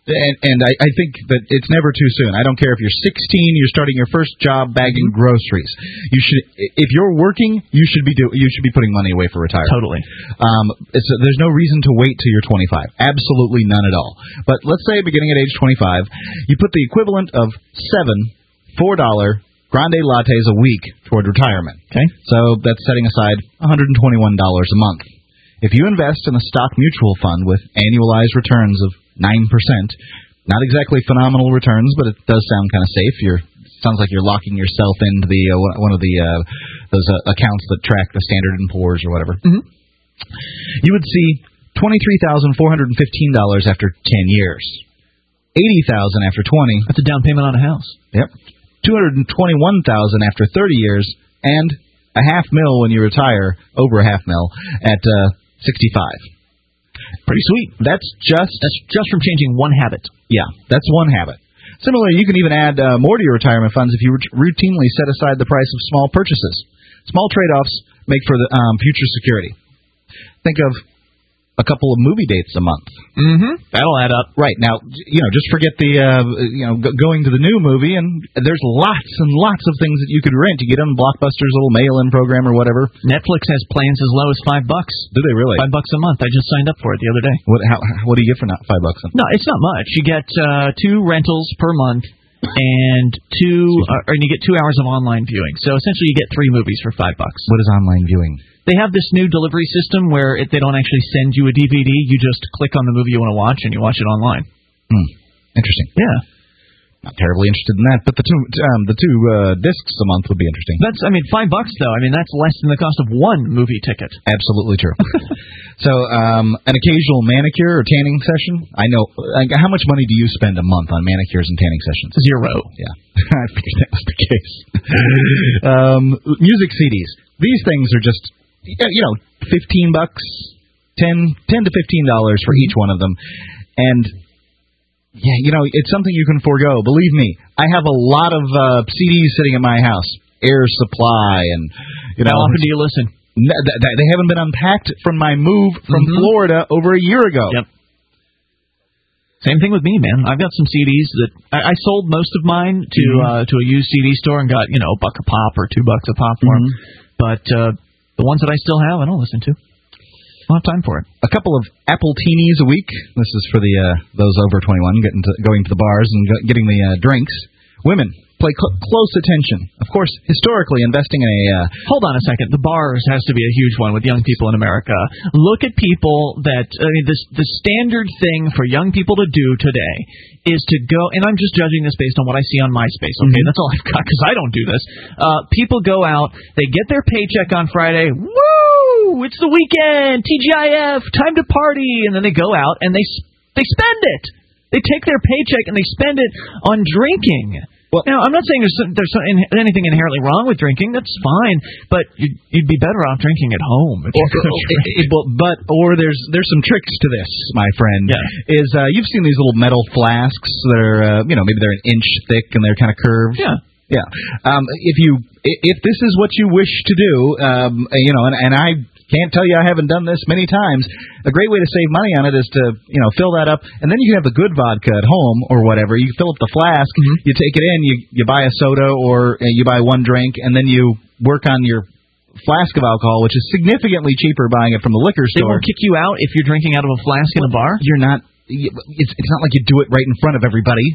Speaker 3: And, and I, I think that it's never too soon. I don't care if you're sixteen, you're starting your first job bagging groceries. You should, if you're working, you should be do, you should be putting money away for retirement.
Speaker 1: Totally.
Speaker 3: Um, it's, there's no reason to wait till you're twenty-five. Absolutely none at all. But let's say beginning at age twenty-five, you put the equivalent of seven four dollar grande lattes a week toward retirement.
Speaker 1: Okay.
Speaker 3: So that's setting aside one hundred twenty-one dollars a month. If you invest in a stock mutual fund with annualized returns of nine percent, not exactly phenomenal returns, but it does sound kind of safe. You're sounds like you're locking yourself into the uh, one of the uh, those uh, accounts that track the Standard and Poor's or whatever.
Speaker 1: Mm-hmm.
Speaker 3: You would see twenty-three thousand four hundred fifteen dollars after ten years, eighty thousand dollars after twenty.
Speaker 1: That's a down payment on a house.
Speaker 3: Yep. two hundred twenty-one thousand dollars after thirty years, and a half mil when you retire, over a half mil at uh, sixty-five.
Speaker 1: Pretty sweet.
Speaker 3: That's just
Speaker 1: that's just from changing one habit.
Speaker 3: Yeah, that's one habit. Similarly, you can even add uh, more to your retirement funds if you routinely set aside the price of small purchases. Small trade-offs make for the um, future security. Think of a couple of movie dates a month.
Speaker 1: Mm-hmm. That'll add up.
Speaker 3: Right. Now, you know, just forget the, uh, you know, g- going to the new movie, and there's lots and lots of things that you could rent. You get on Blockbuster's little mail-in program or whatever.
Speaker 1: Netflix has plans as low as five bucks.
Speaker 3: Do they really?
Speaker 1: Five bucks a month. I just signed up for it the other day.
Speaker 3: What, how, what do you get for not five bucks a month?
Speaker 1: No, it's not much. You get uh, two rentals per month, and two, uh, and you get two hours of online viewing. So essentially, you get three movies for five bucks.
Speaker 3: What is online viewing?
Speaker 1: They have this new delivery system where if they don't actually send you a D V D, you just click on the movie you want to watch and you watch it online.
Speaker 3: Hmm. Interesting.
Speaker 1: Yeah.
Speaker 3: Not terribly interested in that, but the two um, the two uh, discs a month would be interesting.
Speaker 1: That's, I mean, five bucks though. I mean, that's less than the cost of one movie ticket.
Speaker 3: Absolutely true. So, um, an occasional manicure or tanning session. I know. Like, how much money do you spend a month on manicures and tanning sessions?
Speaker 1: Zero.
Speaker 3: Yeah, I figured that was the case. um, music C Ds. These things are just, you know, fifteen bucks, ten, ten to fifteen dollars for each one of them, and. Yeah, you know, it's something you can forego. Believe me, I have a lot of uh, C Ds sitting in my house. Air Supply and, you know.
Speaker 1: How often do you listen?
Speaker 3: N- th- th- they haven't been unpacked from my move from
Speaker 1: mm-hmm.
Speaker 3: Florida over a year ago.
Speaker 1: Yep. Same thing with me, man. I've got some C Ds that I, I sold most of mine to
Speaker 3: mm-hmm.
Speaker 1: uh, to a used C D store and got, you know, a buck a pop or two bucks a pop for them.
Speaker 3: Mm-hmm.
Speaker 1: But uh, the ones that I still have, I don't listen to. I don't have time for it.
Speaker 3: A couple of Apple Teenies a week. This is for the uh, those over twenty-one getting to, going to the bars and go, getting the uh, drinks. Women, pay cl- close attention. Of course, historically, investing in a... Uh,
Speaker 1: Hold on a second. The bars has to be a huge one with young people in America. Look at people that... I mean, this, the standard thing for young people to do today is to go... And I'm just judging this based on what I see on MySpace, okay? Mm-hmm. That's all I've got, because I don't do this. Uh, people go out, they get their paycheck on Friday. Woo! It's the weekend! T G I F! Time to party! And then they go out and they they spend it! They take their paycheck and they spend it on drinking. Well, now, I'm not saying there's some, there's some, in, anything inherently wrong with drinking. That's fine, but you'd, you'd be better off drinking at home. If
Speaker 3: or, it, it, but or there's there's some tricks to this, my friend.
Speaker 1: Yeah.
Speaker 3: Is uh, you've seen these little metal flasks that are uh, you know maybe they're an inch thick and they're kind of curved.
Speaker 1: Yeah.
Speaker 3: Yeah. Um, if you if this is what you wish to do, um, you know, and, and I. Can't tell you I haven't done this many times. A great way to save money on it is to, you know, fill that up, and then you can have the good vodka at home or whatever. You fill up the flask, mm-hmm. you take it in, you you buy a soda or uh, you buy one drink, and then you work on your flask of alcohol, which is significantly cheaper buying it from the liquor store.
Speaker 1: They won't kick you out if you're drinking out of a flask in a bar?
Speaker 3: You're not. It's it's not like you do it right in front of everybody.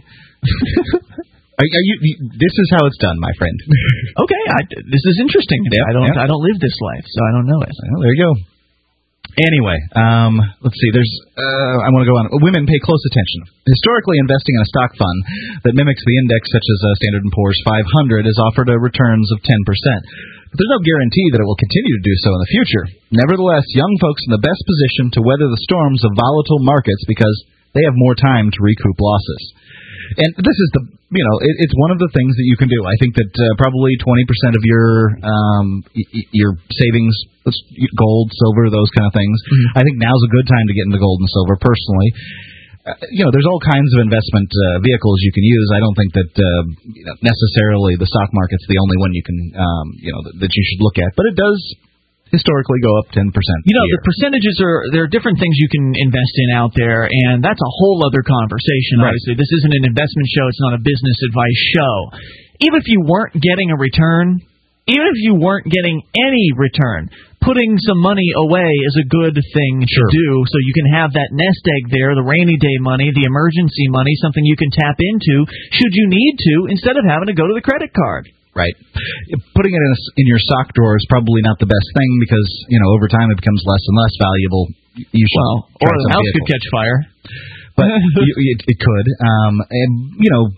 Speaker 3: Are, are you, this is how it's done, my friend.
Speaker 1: Okay, I, this is interesting.
Speaker 3: Yeah,
Speaker 1: I don't,
Speaker 3: yeah.
Speaker 1: I don't live this life, so I don't know it.
Speaker 3: Well, there you go. Anyway, um, let's see. There's, uh, I want to go on. Women pay close attention. Historically, investing in a stock fund that mimics the index, such as uh, Standard and Poor's five hundred, has offered a returns of ten percent. But there's no guarantee that it will continue to do so in the future. Nevertheless, young folks in the best position to weather the storms of volatile markets because they have more time to recoup losses. And this is the, you know, it, it's one of the things that you can do. I think that uh, probably twenty percent of your um, y- your savings, gold, silver, those kind of things. Mm-hmm. I think now's a good time to get into gold and silver. Personally, uh, you know, there's all kinds of investment uh, vehicles you can use. I don't think that uh, you know, necessarily the stock market's the only one you can, um, you know, that, that you should look at. But it does historically go up ten percent.
Speaker 1: You know, the percentages are, there are different things you can invest in out there, and that's a whole other conversation,
Speaker 3: Right.
Speaker 1: obviously. This isn't an investment show. It's not a business advice show. Even if you weren't getting a return, even if you weren't getting any return, putting some money away is a good thing to do, so you can have that nest egg there, the rainy day money, the emergency money, something you can tap into should you need to, instead of having to go to the credit card.
Speaker 3: Right. Putting it in, a, in your sock drawer is probably not the best thing because, you know, over time it becomes less and less valuable. You should
Speaker 1: well,
Speaker 3: try
Speaker 1: or the
Speaker 3: some
Speaker 1: house
Speaker 3: vehicle.
Speaker 1: could catch fire.
Speaker 3: But you, it, it could. Um, and, you know...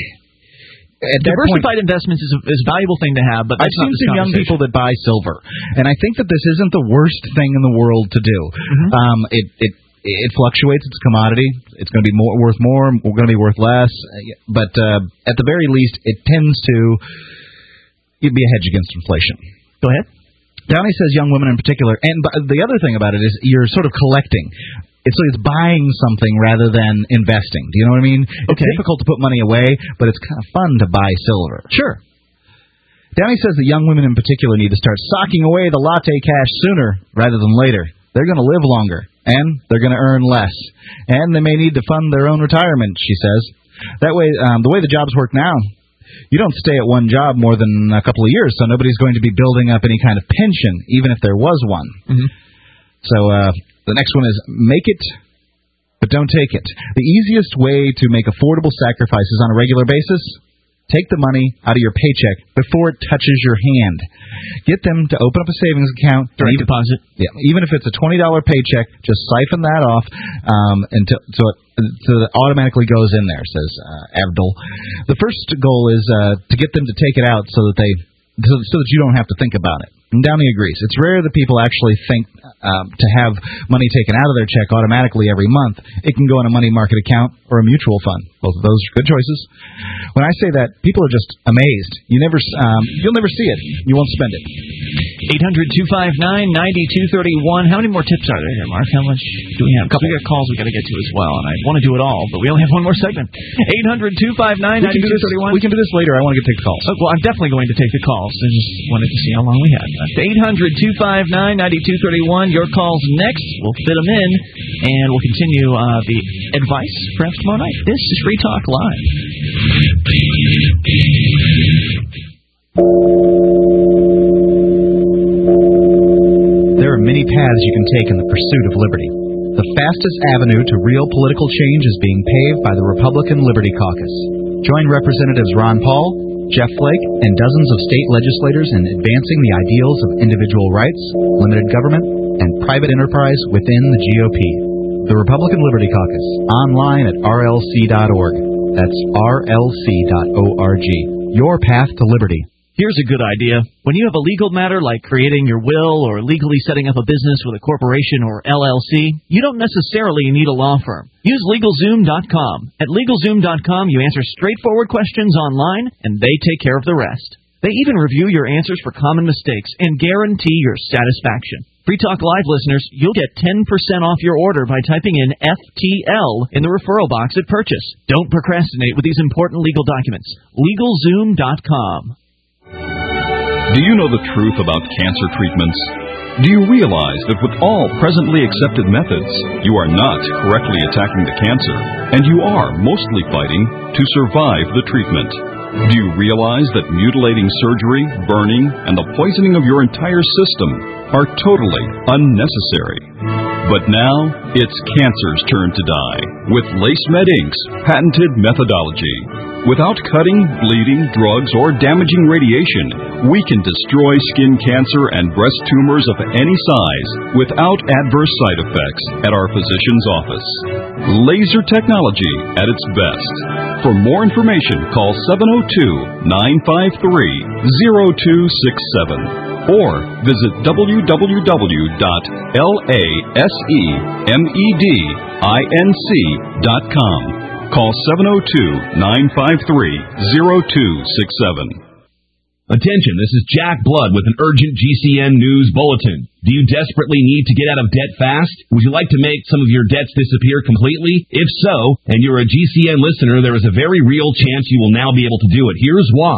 Speaker 3: At that
Speaker 1: Diversified
Speaker 3: point,
Speaker 1: investments is a, is a valuable thing to have, but
Speaker 3: I've
Speaker 1: that's not
Speaker 3: seen
Speaker 1: this
Speaker 3: some young
Speaker 1: conversation.
Speaker 3: people that buy silver, and I think that this isn't the worst thing in the world to do.
Speaker 1: Mm-hmm.
Speaker 3: Um, it it it fluctuates; it's a commodity. It's going to be more worth more, we're going to be worth less. But uh, at the very least, it tends to be a hedge against inflation.
Speaker 1: Go ahead.
Speaker 3: Downey says young women in particular, and the other thing about it is you're sort of collecting. It's like it's buying something rather than investing. Do you know what I mean? It's
Speaker 1: Okay.
Speaker 3: difficult to put money away, but it's kind of fun to buy silver.
Speaker 1: Sure.
Speaker 3: Downey says that young women in particular need to start socking away the latte cash sooner rather than later. They're going to live longer, and they're going to earn less. And they may need to fund their own retirement, she says. That way, um, the way the jobs work now, you don't stay at one job more than a couple of years, so nobody's going to be building up any kind of pension, even if there was one.
Speaker 1: Mm-hmm.
Speaker 3: So uh, the next one is make it, but don't take it. The easiest way to make affordable sacrifices on a regular basis, take the money out of your paycheck before it touches your hand. Get them to open up a savings account.
Speaker 1: Direct deposit.
Speaker 3: Yeah, even if it's a twenty dollar paycheck, just siphon that off um, until so it, so it automatically goes in there, says uh, Abdul. The first goal is uh, to get them to take it out so that they so, so that you don't have to think about it. And Downey agrees. It's rare that people actually think um, to have money taken out of their check automatically every month. It can go in a money market account or a mutual fund. Both of those are good choices. When I say that, people are just amazed. You never, um, you'll never see it. You won't spend it.
Speaker 1: eight hundred two five nine nine two three one. How many more tips are there here, Mark? How much do we have? Because we got calls we got to get to as well, and I want to do it all, but we only have one more segment. eight hundred two five nine nine two three one.
Speaker 3: We can do this later. I want to get take the calls.
Speaker 1: Oh, well, I'm definitely going to take the calls. I just wanted to see how long we had left. eight hundred two five nine nine two three one. Your calls next. We'll fit them in, and we'll continue uh, the advice perhaps tomorrow night. This is Free Talk Live.
Speaker 3: There are many paths you can take in the pursuit of liberty. The fastest avenue to real political change is being paved by the Republican Liberty Caucus. Join Representatives Ron Paul, Jeff Flake, and dozens of state legislators in advancing the ideals of individual rights, limited government, and private enterprise within the G O P. The Republican Liberty Caucus, online at R L C dot org. That's R L C dot org. Your path to liberty.
Speaker 1: Here's a good idea. When you have a legal matter like creating your will or legally setting up a business with a corporation or L L C, you don't necessarily need a law firm. Use LegalZoom dot com. At LegalZoom dot com, you answer straightforward questions online, and they take care of the rest. They even review your answers for common mistakes and guarantee your satisfaction. Free Talk Live listeners, you'll get ten percent off your order by typing in F T L in the referral box at purchase. Don't procrastinate with these important legal documents. LegalZoom dot com.
Speaker 11: Do you know the truth about cancer treatments? Do you realize that with all presently accepted methods, you are not correctly attacking the cancer, and you are mostly fighting to survive the treatment? Do you realize that mutilating surgery, burning, and the poisoning of your entire system are totally unnecessary? But now, it's cancer's turn to die with LaceMed Incorporated's patented methodology. Without cutting, bleeding, drugs, or damaging radiation, we can destroy skin cancer and breast tumors of any size without adverse side effects at our physician's office. Laser technology at its best. For more information, call seven oh two, nine five three, oh two six seven or visit w w w dot lasemedinc dot com. Call seven oh two, nine five three, oh two six seven.
Speaker 14: Attention, this is Jack Blood with an urgent G C N News Bulletin. Do you desperately need to get out of debt fast? Would you like to make some of your debts disappear completely? If so, and you're a G C N listener, there is a very real chance you will now be able to do it. Here's why.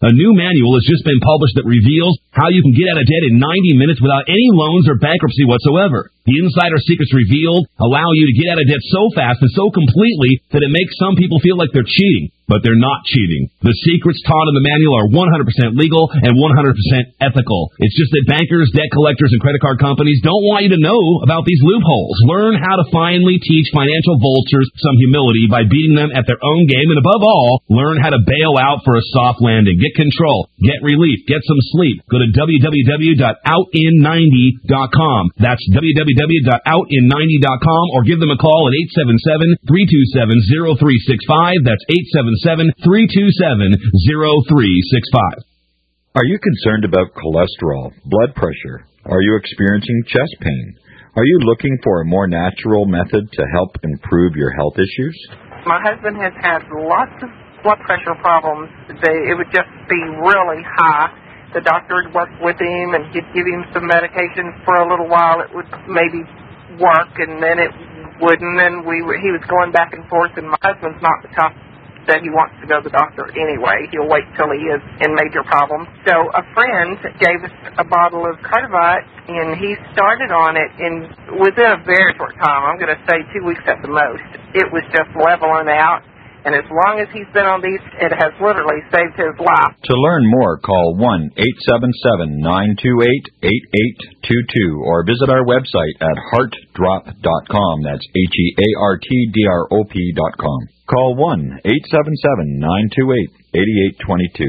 Speaker 14: A new manual has just been published that reveals how you can get out of debt in ninety minutes without any loans or bankruptcy whatsoever. The insider secrets revealed allow you to get out of debt so fast and so completely that it makes some people feel like they're cheating, but they're not cheating. The secrets taught in the manual are one hundred percent legal and one hundred percent ethical. It's just that bankers, debt collectors, and credit card companies don't want you to know about these loopholes. Learn how to finally teach financial vultures some humility by beating them at their own game, and above all, learn how to bail out for a soft landing. Get control, get relief, get some sleep. Go to w w w dot out in ninety dot com. That's w w w dot out in ninety dot com, or give them a call at eight seven seven, three two seven, zero three six five. That's eight seven seven, three two seven, zero three six five.
Speaker 15: Are you concerned about cholesterol, blood pressure? Are you experiencing chest pain? Are you looking for a more natural method to help improve your health issues?
Speaker 16: My husband has had lots of blood pressure problems. They, it would just be really high. The doctor would work with him, and he'd give him some medication for a little while. It would maybe work, and then it wouldn't, and we were, he was going back and forth, and my husband's not the type that he wants to go to the doctor anyway. He'll wait till he is in major problems. So a friend gave us a bottle of Cardivite, and he started on it, and within a very short time, I'm going to say two weeks at the most, it was just leveling out. And as long as he's been on these, it has literally saved his life.
Speaker 15: To learn more, call one eight seven seven, nine two eight, eight eight two two or visit our website at heart drop dot com. That's H E A R T D R O P dot com. Call one eight seven seven, nine two eight, eight eight two two.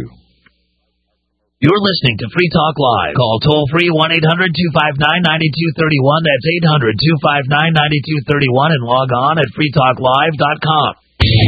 Speaker 9: You're listening to Free Talk Live. Call toll-free one eight hundred, two five nine, nine two three one. That's eight hundred, two five nine, nine two three one, and log on at free talk live dot com.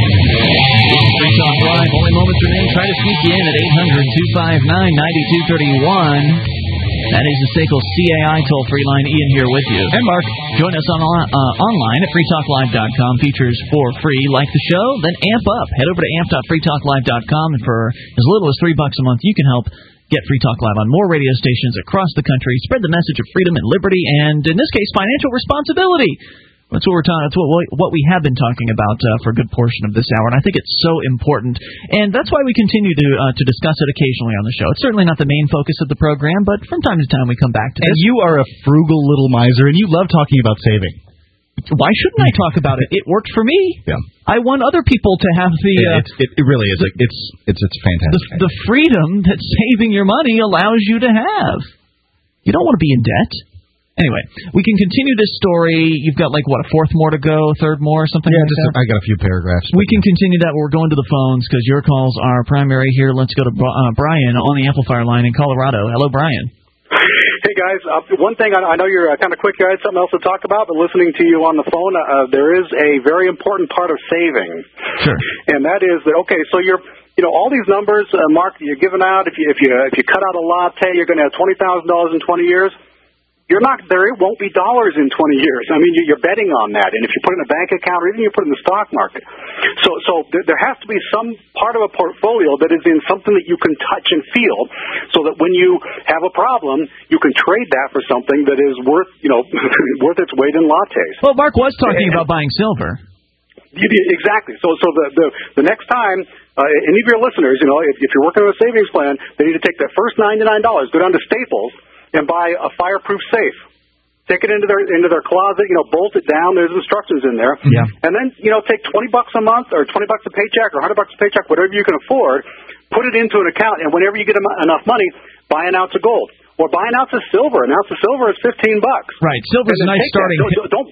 Speaker 1: Free Talk Live, only moments remain. Try to sneak you in at eight hundred, two five nine, nine two three one. That is the S A C L C A I toll-free line. Ian here with you. And Mark, join us on, uh, online at free talk live dot com. Features for free. Like the show? Then amp up. Head over to amp dot free talk live dot com, and for as little as three bucks a month, you can help get Free Talk Live on more radio stations across the country. Spread the message of freedom and liberty, and in this case, financial responsibility. That's what we're talking. That's what what we have been talking about uh, for a good portion of this hour, and I think it's so important, and that's why we continue to uh, to discuss it occasionally on the show. It's certainly not the main focus of the program, but from time to time we come back to it.
Speaker 3: And you are a frugal little miser, and you love talking about saving.
Speaker 1: Why shouldn't I talk about it? It worked for me.
Speaker 3: Yeah.
Speaker 1: I want other people to have the. Uh,
Speaker 3: it, it, it really is. The, it's it's it's fantastic.
Speaker 1: The, the freedom that saving your money allows you to have. You don't want to be in debt. Anyway, we can continue this story. You've got, like, what, a fourth more to go, third more, something
Speaker 3: yeah,
Speaker 1: like
Speaker 3: just
Speaker 1: that?
Speaker 3: I got a few paragraphs.
Speaker 1: We can continue that. We're going to the phones because your calls are primary here. Let's go to uh, Brian on the amplifier line in Colorado. Hello, Brian.
Speaker 17: Hey, guys. Uh, one thing, I, I know you're uh, kind of quick. You had something else to talk about, but listening to you on the phone, uh, there is a very important part of saving.
Speaker 1: Sure.
Speaker 17: And that is that, okay, so you're... You know, all these numbers, uh, Mark, you're giving out, if you if you if you cut out a latte, you're going to have twenty thousand dollars in twenty years. You're not there. It won't be dollars in twenty years. I mean, you're betting on that. And if you put it in a bank account, or even you put it in the stock market, so so there has to be some part of a portfolio that is in something that you can touch and feel, so that when you have a problem, you can trade that for something that is worth you know worth its weight in lattes.
Speaker 1: Well, Mark was talking and, about buying silver.
Speaker 17: Exactly. So so the the, the next time. Uh, any of your listeners, you know, if, if you're working on a savings plan, they need to take that first ninety-nine dollars, go down to Staples, and buy a fireproof safe. Take it into their into their closet, you know, bolt it down. There's instructions in there.
Speaker 1: Yeah.
Speaker 17: And then, you know, take twenty bucks a month or twenty bucks a paycheck or one hundred bucks a paycheck, whatever you can afford, put it into an account, and whenever you get enough money, buy an ounce of gold. Or buy an ounce of silver. An ounce of silver is fifteen bucks.
Speaker 1: Right. Silver's a nice starting.
Speaker 17: Don't, don't,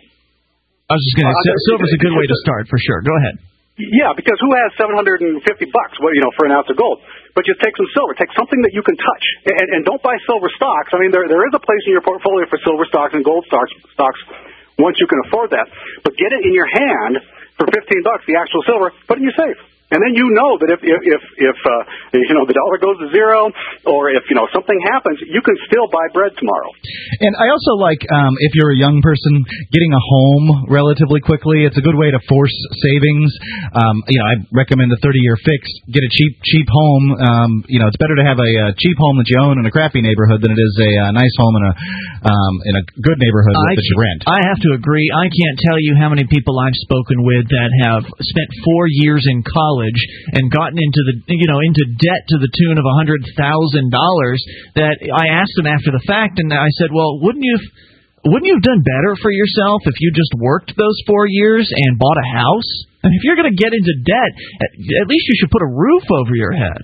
Speaker 1: I was just going to say, uh, silver's a good way to start, for sure. Go ahead.
Speaker 17: Yeah, because who has seven hundred fifty bucks, well, you know, for an ounce of gold? But just take some silver. Take something that you can touch, and, and don't buy silver stocks. I mean, there there is a place in your portfolio for silver stocks and gold stocks stocks once you can afford that. But get it in your hand for fifteen bucks, the actual silver. Put it in your safe. And then you know that if if if, if uh, you know the dollar goes to zero, or if you know something happens, you can still buy bread tomorrow.
Speaker 3: And I also like um, if you're a young person getting a home relatively quickly. It's a good way to force savings. Um, you know, I recommend the thirty-year fix. Get a cheap cheap home. Um, you know, it's better to have a, a cheap home that you own in a crappy neighborhood than it is a, a nice home in a um, in a good neighborhood
Speaker 1: I,
Speaker 3: that you rent.
Speaker 1: I have to agree. I can't tell you how many people I've spoken with that have spent four years in college college and gotten into the you know into debt to the tune of a hundred thousand dollars, that I asked him after the fact, and I said, well, wouldn't you have, wouldn't you have done better for yourself if you just worked those four years and bought a house? And if you're going to get into debt, at least you should put a roof over your head.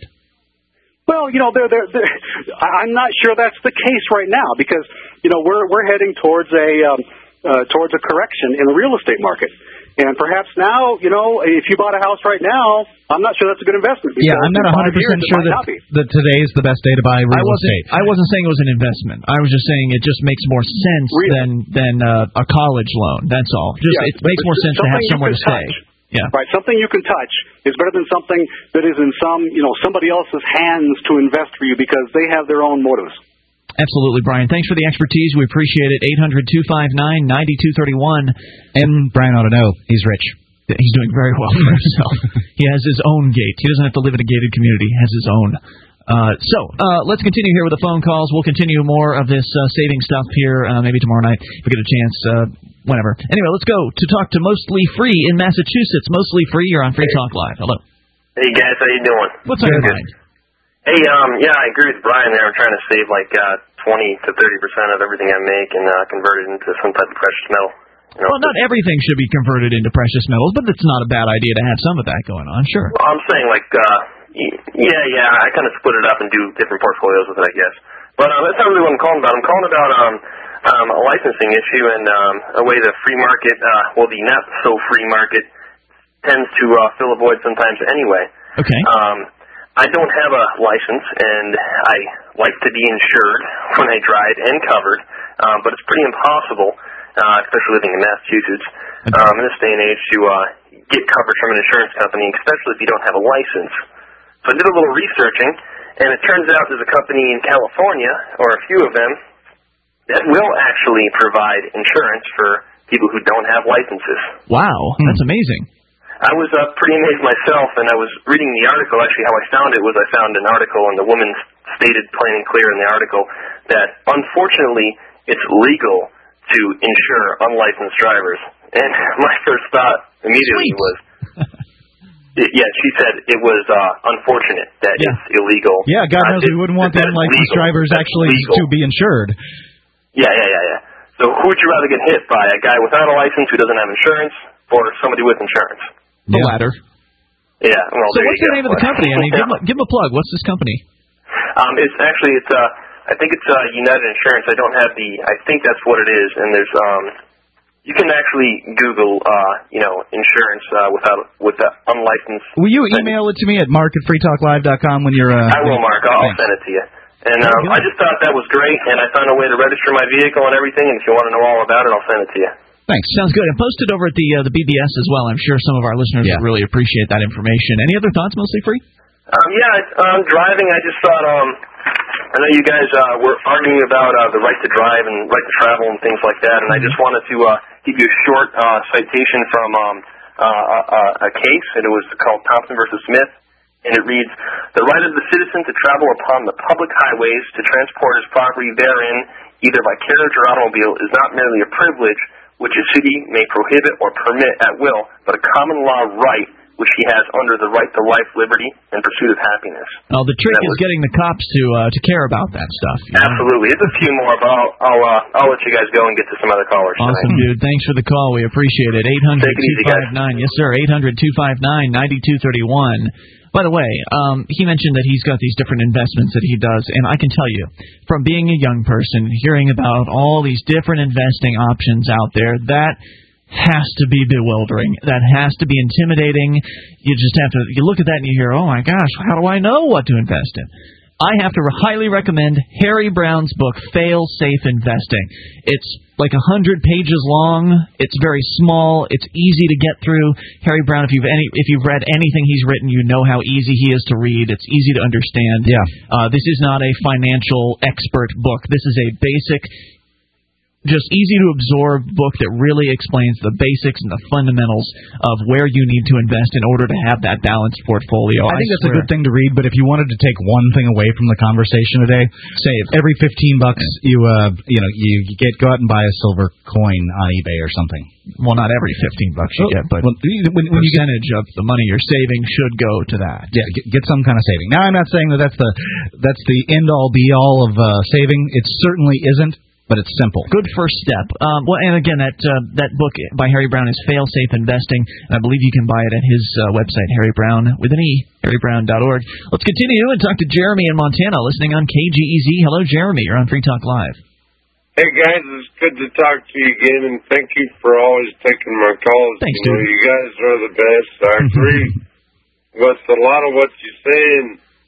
Speaker 17: Well, you know, they're, they're, they're, I'm not sure that's the case right now, because you know we're we're heading towards a um, uh, towards a correction in the real estate market. And perhaps now, you know, if you bought a house right now, I'm not sure that's a good investment.
Speaker 3: Yeah, I'm not one hundred percent sure that, that today is the best day to buy real
Speaker 1: I wasn't,
Speaker 3: estate.
Speaker 1: I wasn't saying it was an investment. I was just saying it just makes more sense really? than than uh, a college loan. That's all. Just yeah, it makes more sense to have somewhere to stay.
Speaker 17: Touch.
Speaker 1: Yeah.
Speaker 17: Right. Something you can touch is better than something that is in some, you know, somebody else's hands to invest for you because they have their own motives.
Speaker 1: Absolutely, Brian. Thanks for the expertise. We appreciate it. eight hundred two five nine nine two three one.
Speaker 3: And Brian ought to know he's rich.
Speaker 1: He's doing very well for himself. He has his own gate. He doesn't have to live in a gated community. He has his own. Uh, so uh, let's continue here with the phone calls. We'll continue more of this uh, saving stuff here uh, maybe tomorrow night if we get a chance, uh, whenever. Anyway, let's go to talk to Mostly Free in Massachusetts. Mostly Free, you're on Free Talk Live. Hello.
Speaker 18: Hey, guys. How you doing?
Speaker 1: What's on your mind?
Speaker 18: Hey, um, yeah, I agree with Brian there. I'm trying to save like uh, twenty to thirty percent of everything I make and uh, convert it into some type of precious metal. You know,
Speaker 1: well, not everything should be converted into precious metals, but it's not a bad idea to have some of that going on, sure.
Speaker 18: Well, I'm saying, like, uh, yeah, yeah, I kind of split it up and do different portfolios with it, I guess. But um, that's not really what I'm calling about. I'm calling about um, um, a licensing issue and um, a way the free market, uh, well, the not-so-free market tends to uh, fill a void sometimes anyway.
Speaker 1: Okay.
Speaker 18: Um, I don't have a license, and I like to be insured when I drive and covered, um, but it's pretty impossible, uh, especially living in Massachusetts, um, in this day and age, to uh, get coverage from an insurance company, especially if you don't have a license. So I did a little researching, and it turns out there's a company in California, or a few of them, that will actually provide insurance for people who don't have licenses.
Speaker 1: Wow, that's amazing.
Speaker 18: I was uh, pretty amazed myself, and I was reading the article. Actually, how I found it was I found an article, and the woman stated plain and clear in the article that, unfortunately, it's legal to insure unlicensed drivers. And my first thought immediately Sweet. was, it, yeah, she said it was uh, unfortunate that yeah. it's illegal.
Speaker 3: Yeah, God knows uh, we wouldn't want the unlicensed legal. drivers That's actually legal. to be insured.
Speaker 18: Yeah, yeah, yeah, yeah. So who would you rather get hit by, a guy without a license who doesn't have insurance, or somebody with insurance?
Speaker 1: The yeah. latter.
Speaker 18: Yeah. Well,
Speaker 1: so what's the go. name of the company? I mean, give, them a, give them a plug. What's this company?
Speaker 18: Um, it's actually it's uh I think it's uh United Insurance. I don't have the. I think that's what it is. And there's um you can actually Google uh you know insurance uh, without with the unlicensed.
Speaker 3: Will you email it to me at mark at free talk live dot com when you're? Uh,
Speaker 18: I will, Mark. I'll, I'll send it to you. And um, I just thought that was great, and I found a way to register my vehicle and everything. And if you want to know all about it, I'll send it to you.
Speaker 1: Thanks. Sounds good. And post it over at the uh, the B B S as well. I'm sure some of our listeners yeah. would really appreciate that information. Any other thoughts, Mostly Free?
Speaker 18: Um, yeah, um, driving, I just thought, um, I know you guys uh, were arguing about uh, the right to drive and right to travel and things like that, and mm-hmm. I just wanted to uh, give you a short uh, citation from um, uh, a, a case, and it was called Thompson versus Smith, and it reads, the right of the citizen to travel upon the public highways to transport his property therein, either by carriage or automobile, is not merely a privilege which a city may prohibit or permit at will, but a common law right which he has under the right to life, liberty, and pursuit of happiness.
Speaker 1: Well, the trick is getting the cops to uh, to care about that stuff.
Speaker 18: You know? Absolutely. There's a few more, but I'll I'll, uh, I'll let you guys go and get to some other callers.
Speaker 1: Awesome,
Speaker 18: tonight.
Speaker 1: dude. Thanks for the call. We appreciate it. eight hundred two five nine Yes, sir. eight hundred two five nine nine two three one By the way, um, he mentioned that he's got these different investments that he does, and I can tell you, from being a young person, hearing about all these different investing options out there, that has to be bewildering. That has to be intimidating. You just have to, you look at that and you hear, oh my gosh, how do I know what to invest in? I have to highly recommend Harry Brown's book, Fail Safe Investing. It's like a hundred pages long. It's very small. It's easy to get through. Harry Brown, if you've any, if you've read anything he's written, you know how easy he is to read. It's easy to understand.
Speaker 3: Yeah.
Speaker 1: Uh, this is not a financial expert book. This is a basic just easy to absorb book that really explains the basics and the fundamentals of where you need to invest in order to have that balanced portfolio.
Speaker 3: I think
Speaker 1: I
Speaker 3: that's a good thing to read, but if you wanted to take one thing away from the conversation today, save every fifteen bucks you uh you know you, you get go out and buy a silver coin on eBay or something.
Speaker 1: Well, not every fifteen bucks you get, but
Speaker 3: well, when, when
Speaker 1: percentage you get, of the money you're saving should go to that.
Speaker 3: Yeah, get, get some kind of saving. Now, I'm not saying that that's the that's the end all be all of uh, saving. It certainly isn't. But it's simple.
Speaker 1: Good first step. Um, well, and again, that uh, that book by Harry Brown is Fail Safe Investing, and I believe you can buy it at his uh, website, Harry Brown with an E, harry brown dot org. Let's continue and talk to Jeremy in Montana, listening on K G E Z. Hello, Jeremy. You're on Free Talk Live.
Speaker 19: Hey guys, it's good to talk to you again, and thank you for always taking my calls.
Speaker 1: Thanks,
Speaker 19: you know,
Speaker 1: dude.
Speaker 19: you guys are the best. I agree with a lot of what you say, and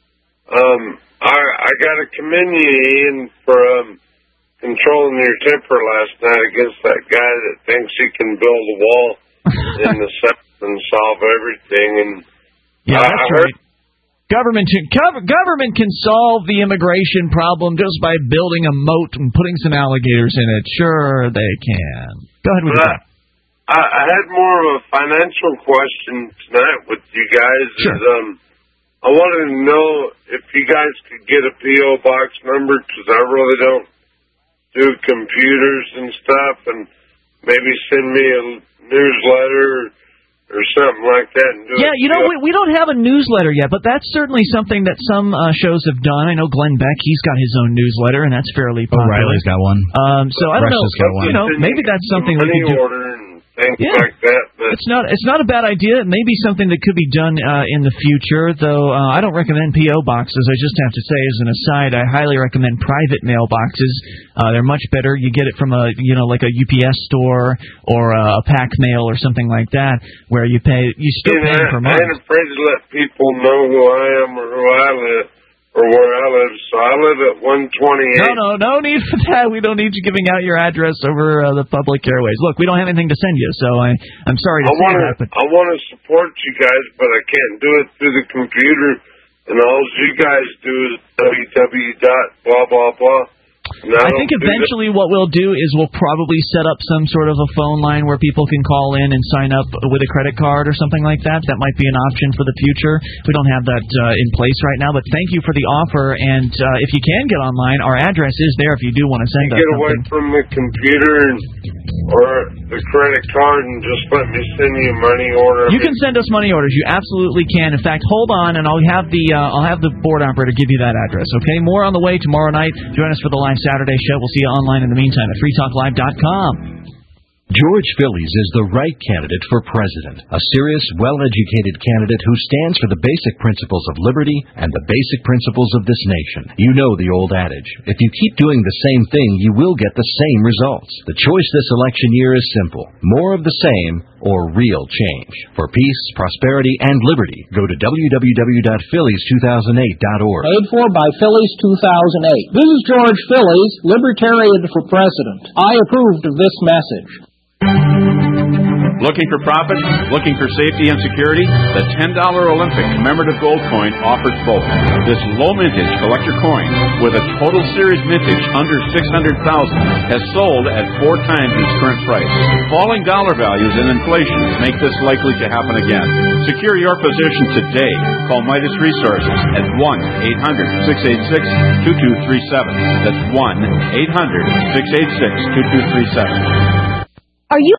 Speaker 19: um, I I got to commend you, Ian, for um. controlling your temper last night against that guy that thinks he can build a wall in the South and solve everything. And
Speaker 1: yeah,
Speaker 19: I,
Speaker 1: that's
Speaker 19: I heard,
Speaker 1: right. Government government can solve the immigration problem just by building a moat and putting some alligators in it. Sure, they can. Go ahead with that.
Speaker 19: I, I had more of a financial question tonight with you guys.
Speaker 1: Sure.
Speaker 19: Is, um, I wanted to know if you guys could get a P O box number, because I really don't do computers and stuff, and maybe send me a newsletter or something like that. And do
Speaker 1: yeah, you know, we, we don't have a newsletter yet, but that's certainly something that some uh, shows have done. I know Glenn Beck, he's got his own newsletter, and that's fairly popular.
Speaker 3: O'Reilly's got one.
Speaker 1: Um, so I don't know,
Speaker 3: Russia's got one.
Speaker 1: you know, maybe that's something we
Speaker 19: money
Speaker 1: could do.
Speaker 19: order and things
Speaker 1: Yeah.
Speaker 19: like that. But
Speaker 1: It's not it's not a bad idea. It may be something that could be done uh, in the future, though uh, I don't recommend P O boxes. I just have to say, as an aside, I highly recommend private mailboxes. Uh, they're much better. You get it from a you know like a U P S store or a pack mail or something like that, where you pay you still
Speaker 19: you know,
Speaker 1: pay
Speaker 19: I,
Speaker 1: per
Speaker 19: I
Speaker 1: month.
Speaker 19: ain't afraid to let people know who I am or who I live or where I live. So I live at one twenty-eight.
Speaker 1: No, no, no need for that. We don't need you giving out your address over uh, the public airways. Look, we don't have anything to send you, so I, I'm sorry to
Speaker 19: I
Speaker 1: say
Speaker 19: wanna,
Speaker 1: that. But
Speaker 19: I want to support you guys, but I can't do it through the computer. And all you guys do is www dot blah blah blah. No,
Speaker 1: I think eventually what we'll do is we'll probably set up some sort of a phone line where people can call in and sign up with a credit card or something like that. That might be an option for the future. We don't have that uh, in place right now, but thank you for the offer. And uh, if you can get online, our address is there if you do want to send us
Speaker 19: Get
Speaker 1: something.
Speaker 19: away from the computer and, or the credit card and just let me send you a money order.
Speaker 1: You can send us money orders. You absolutely can. In fact, hold on, and I'll have the uh, I'll have the board operator give you that address. Okay. More on the way tomorrow night. Join us for the live Saturday show. We'll see you online in the meantime at free talk live dot com.
Speaker 5: George Phillies is the right candidate for president. A serious, well-educated candidate who stands for the basic principles of liberty and the basic principles of this nation. You know the old adage, if you keep doing the same thing, you will get the same results. The choice this election year is simple. More of the same or real change. For peace, prosperity, and liberty, go to w w w dot phillies two thousand eight dot org.
Speaker 20: Paid for by Phillies two thousand eight. This is George Phillies, Libertarian for President. I approved of this message.
Speaker 21: Looking for profit? Looking for safety and security? The ten dollar Olympic commemorative gold coin offers both. This low mintage collector coin, with a total series mintage under six hundred thousand dollars, has sold at four times its current price. Falling dollar values and inflation make this likely to happen again. Secure your position today. Call Midas Resources at one eight hundred six eight six two two three seven. That's one eight hundred six eight six two two three seven.
Speaker 22: Are you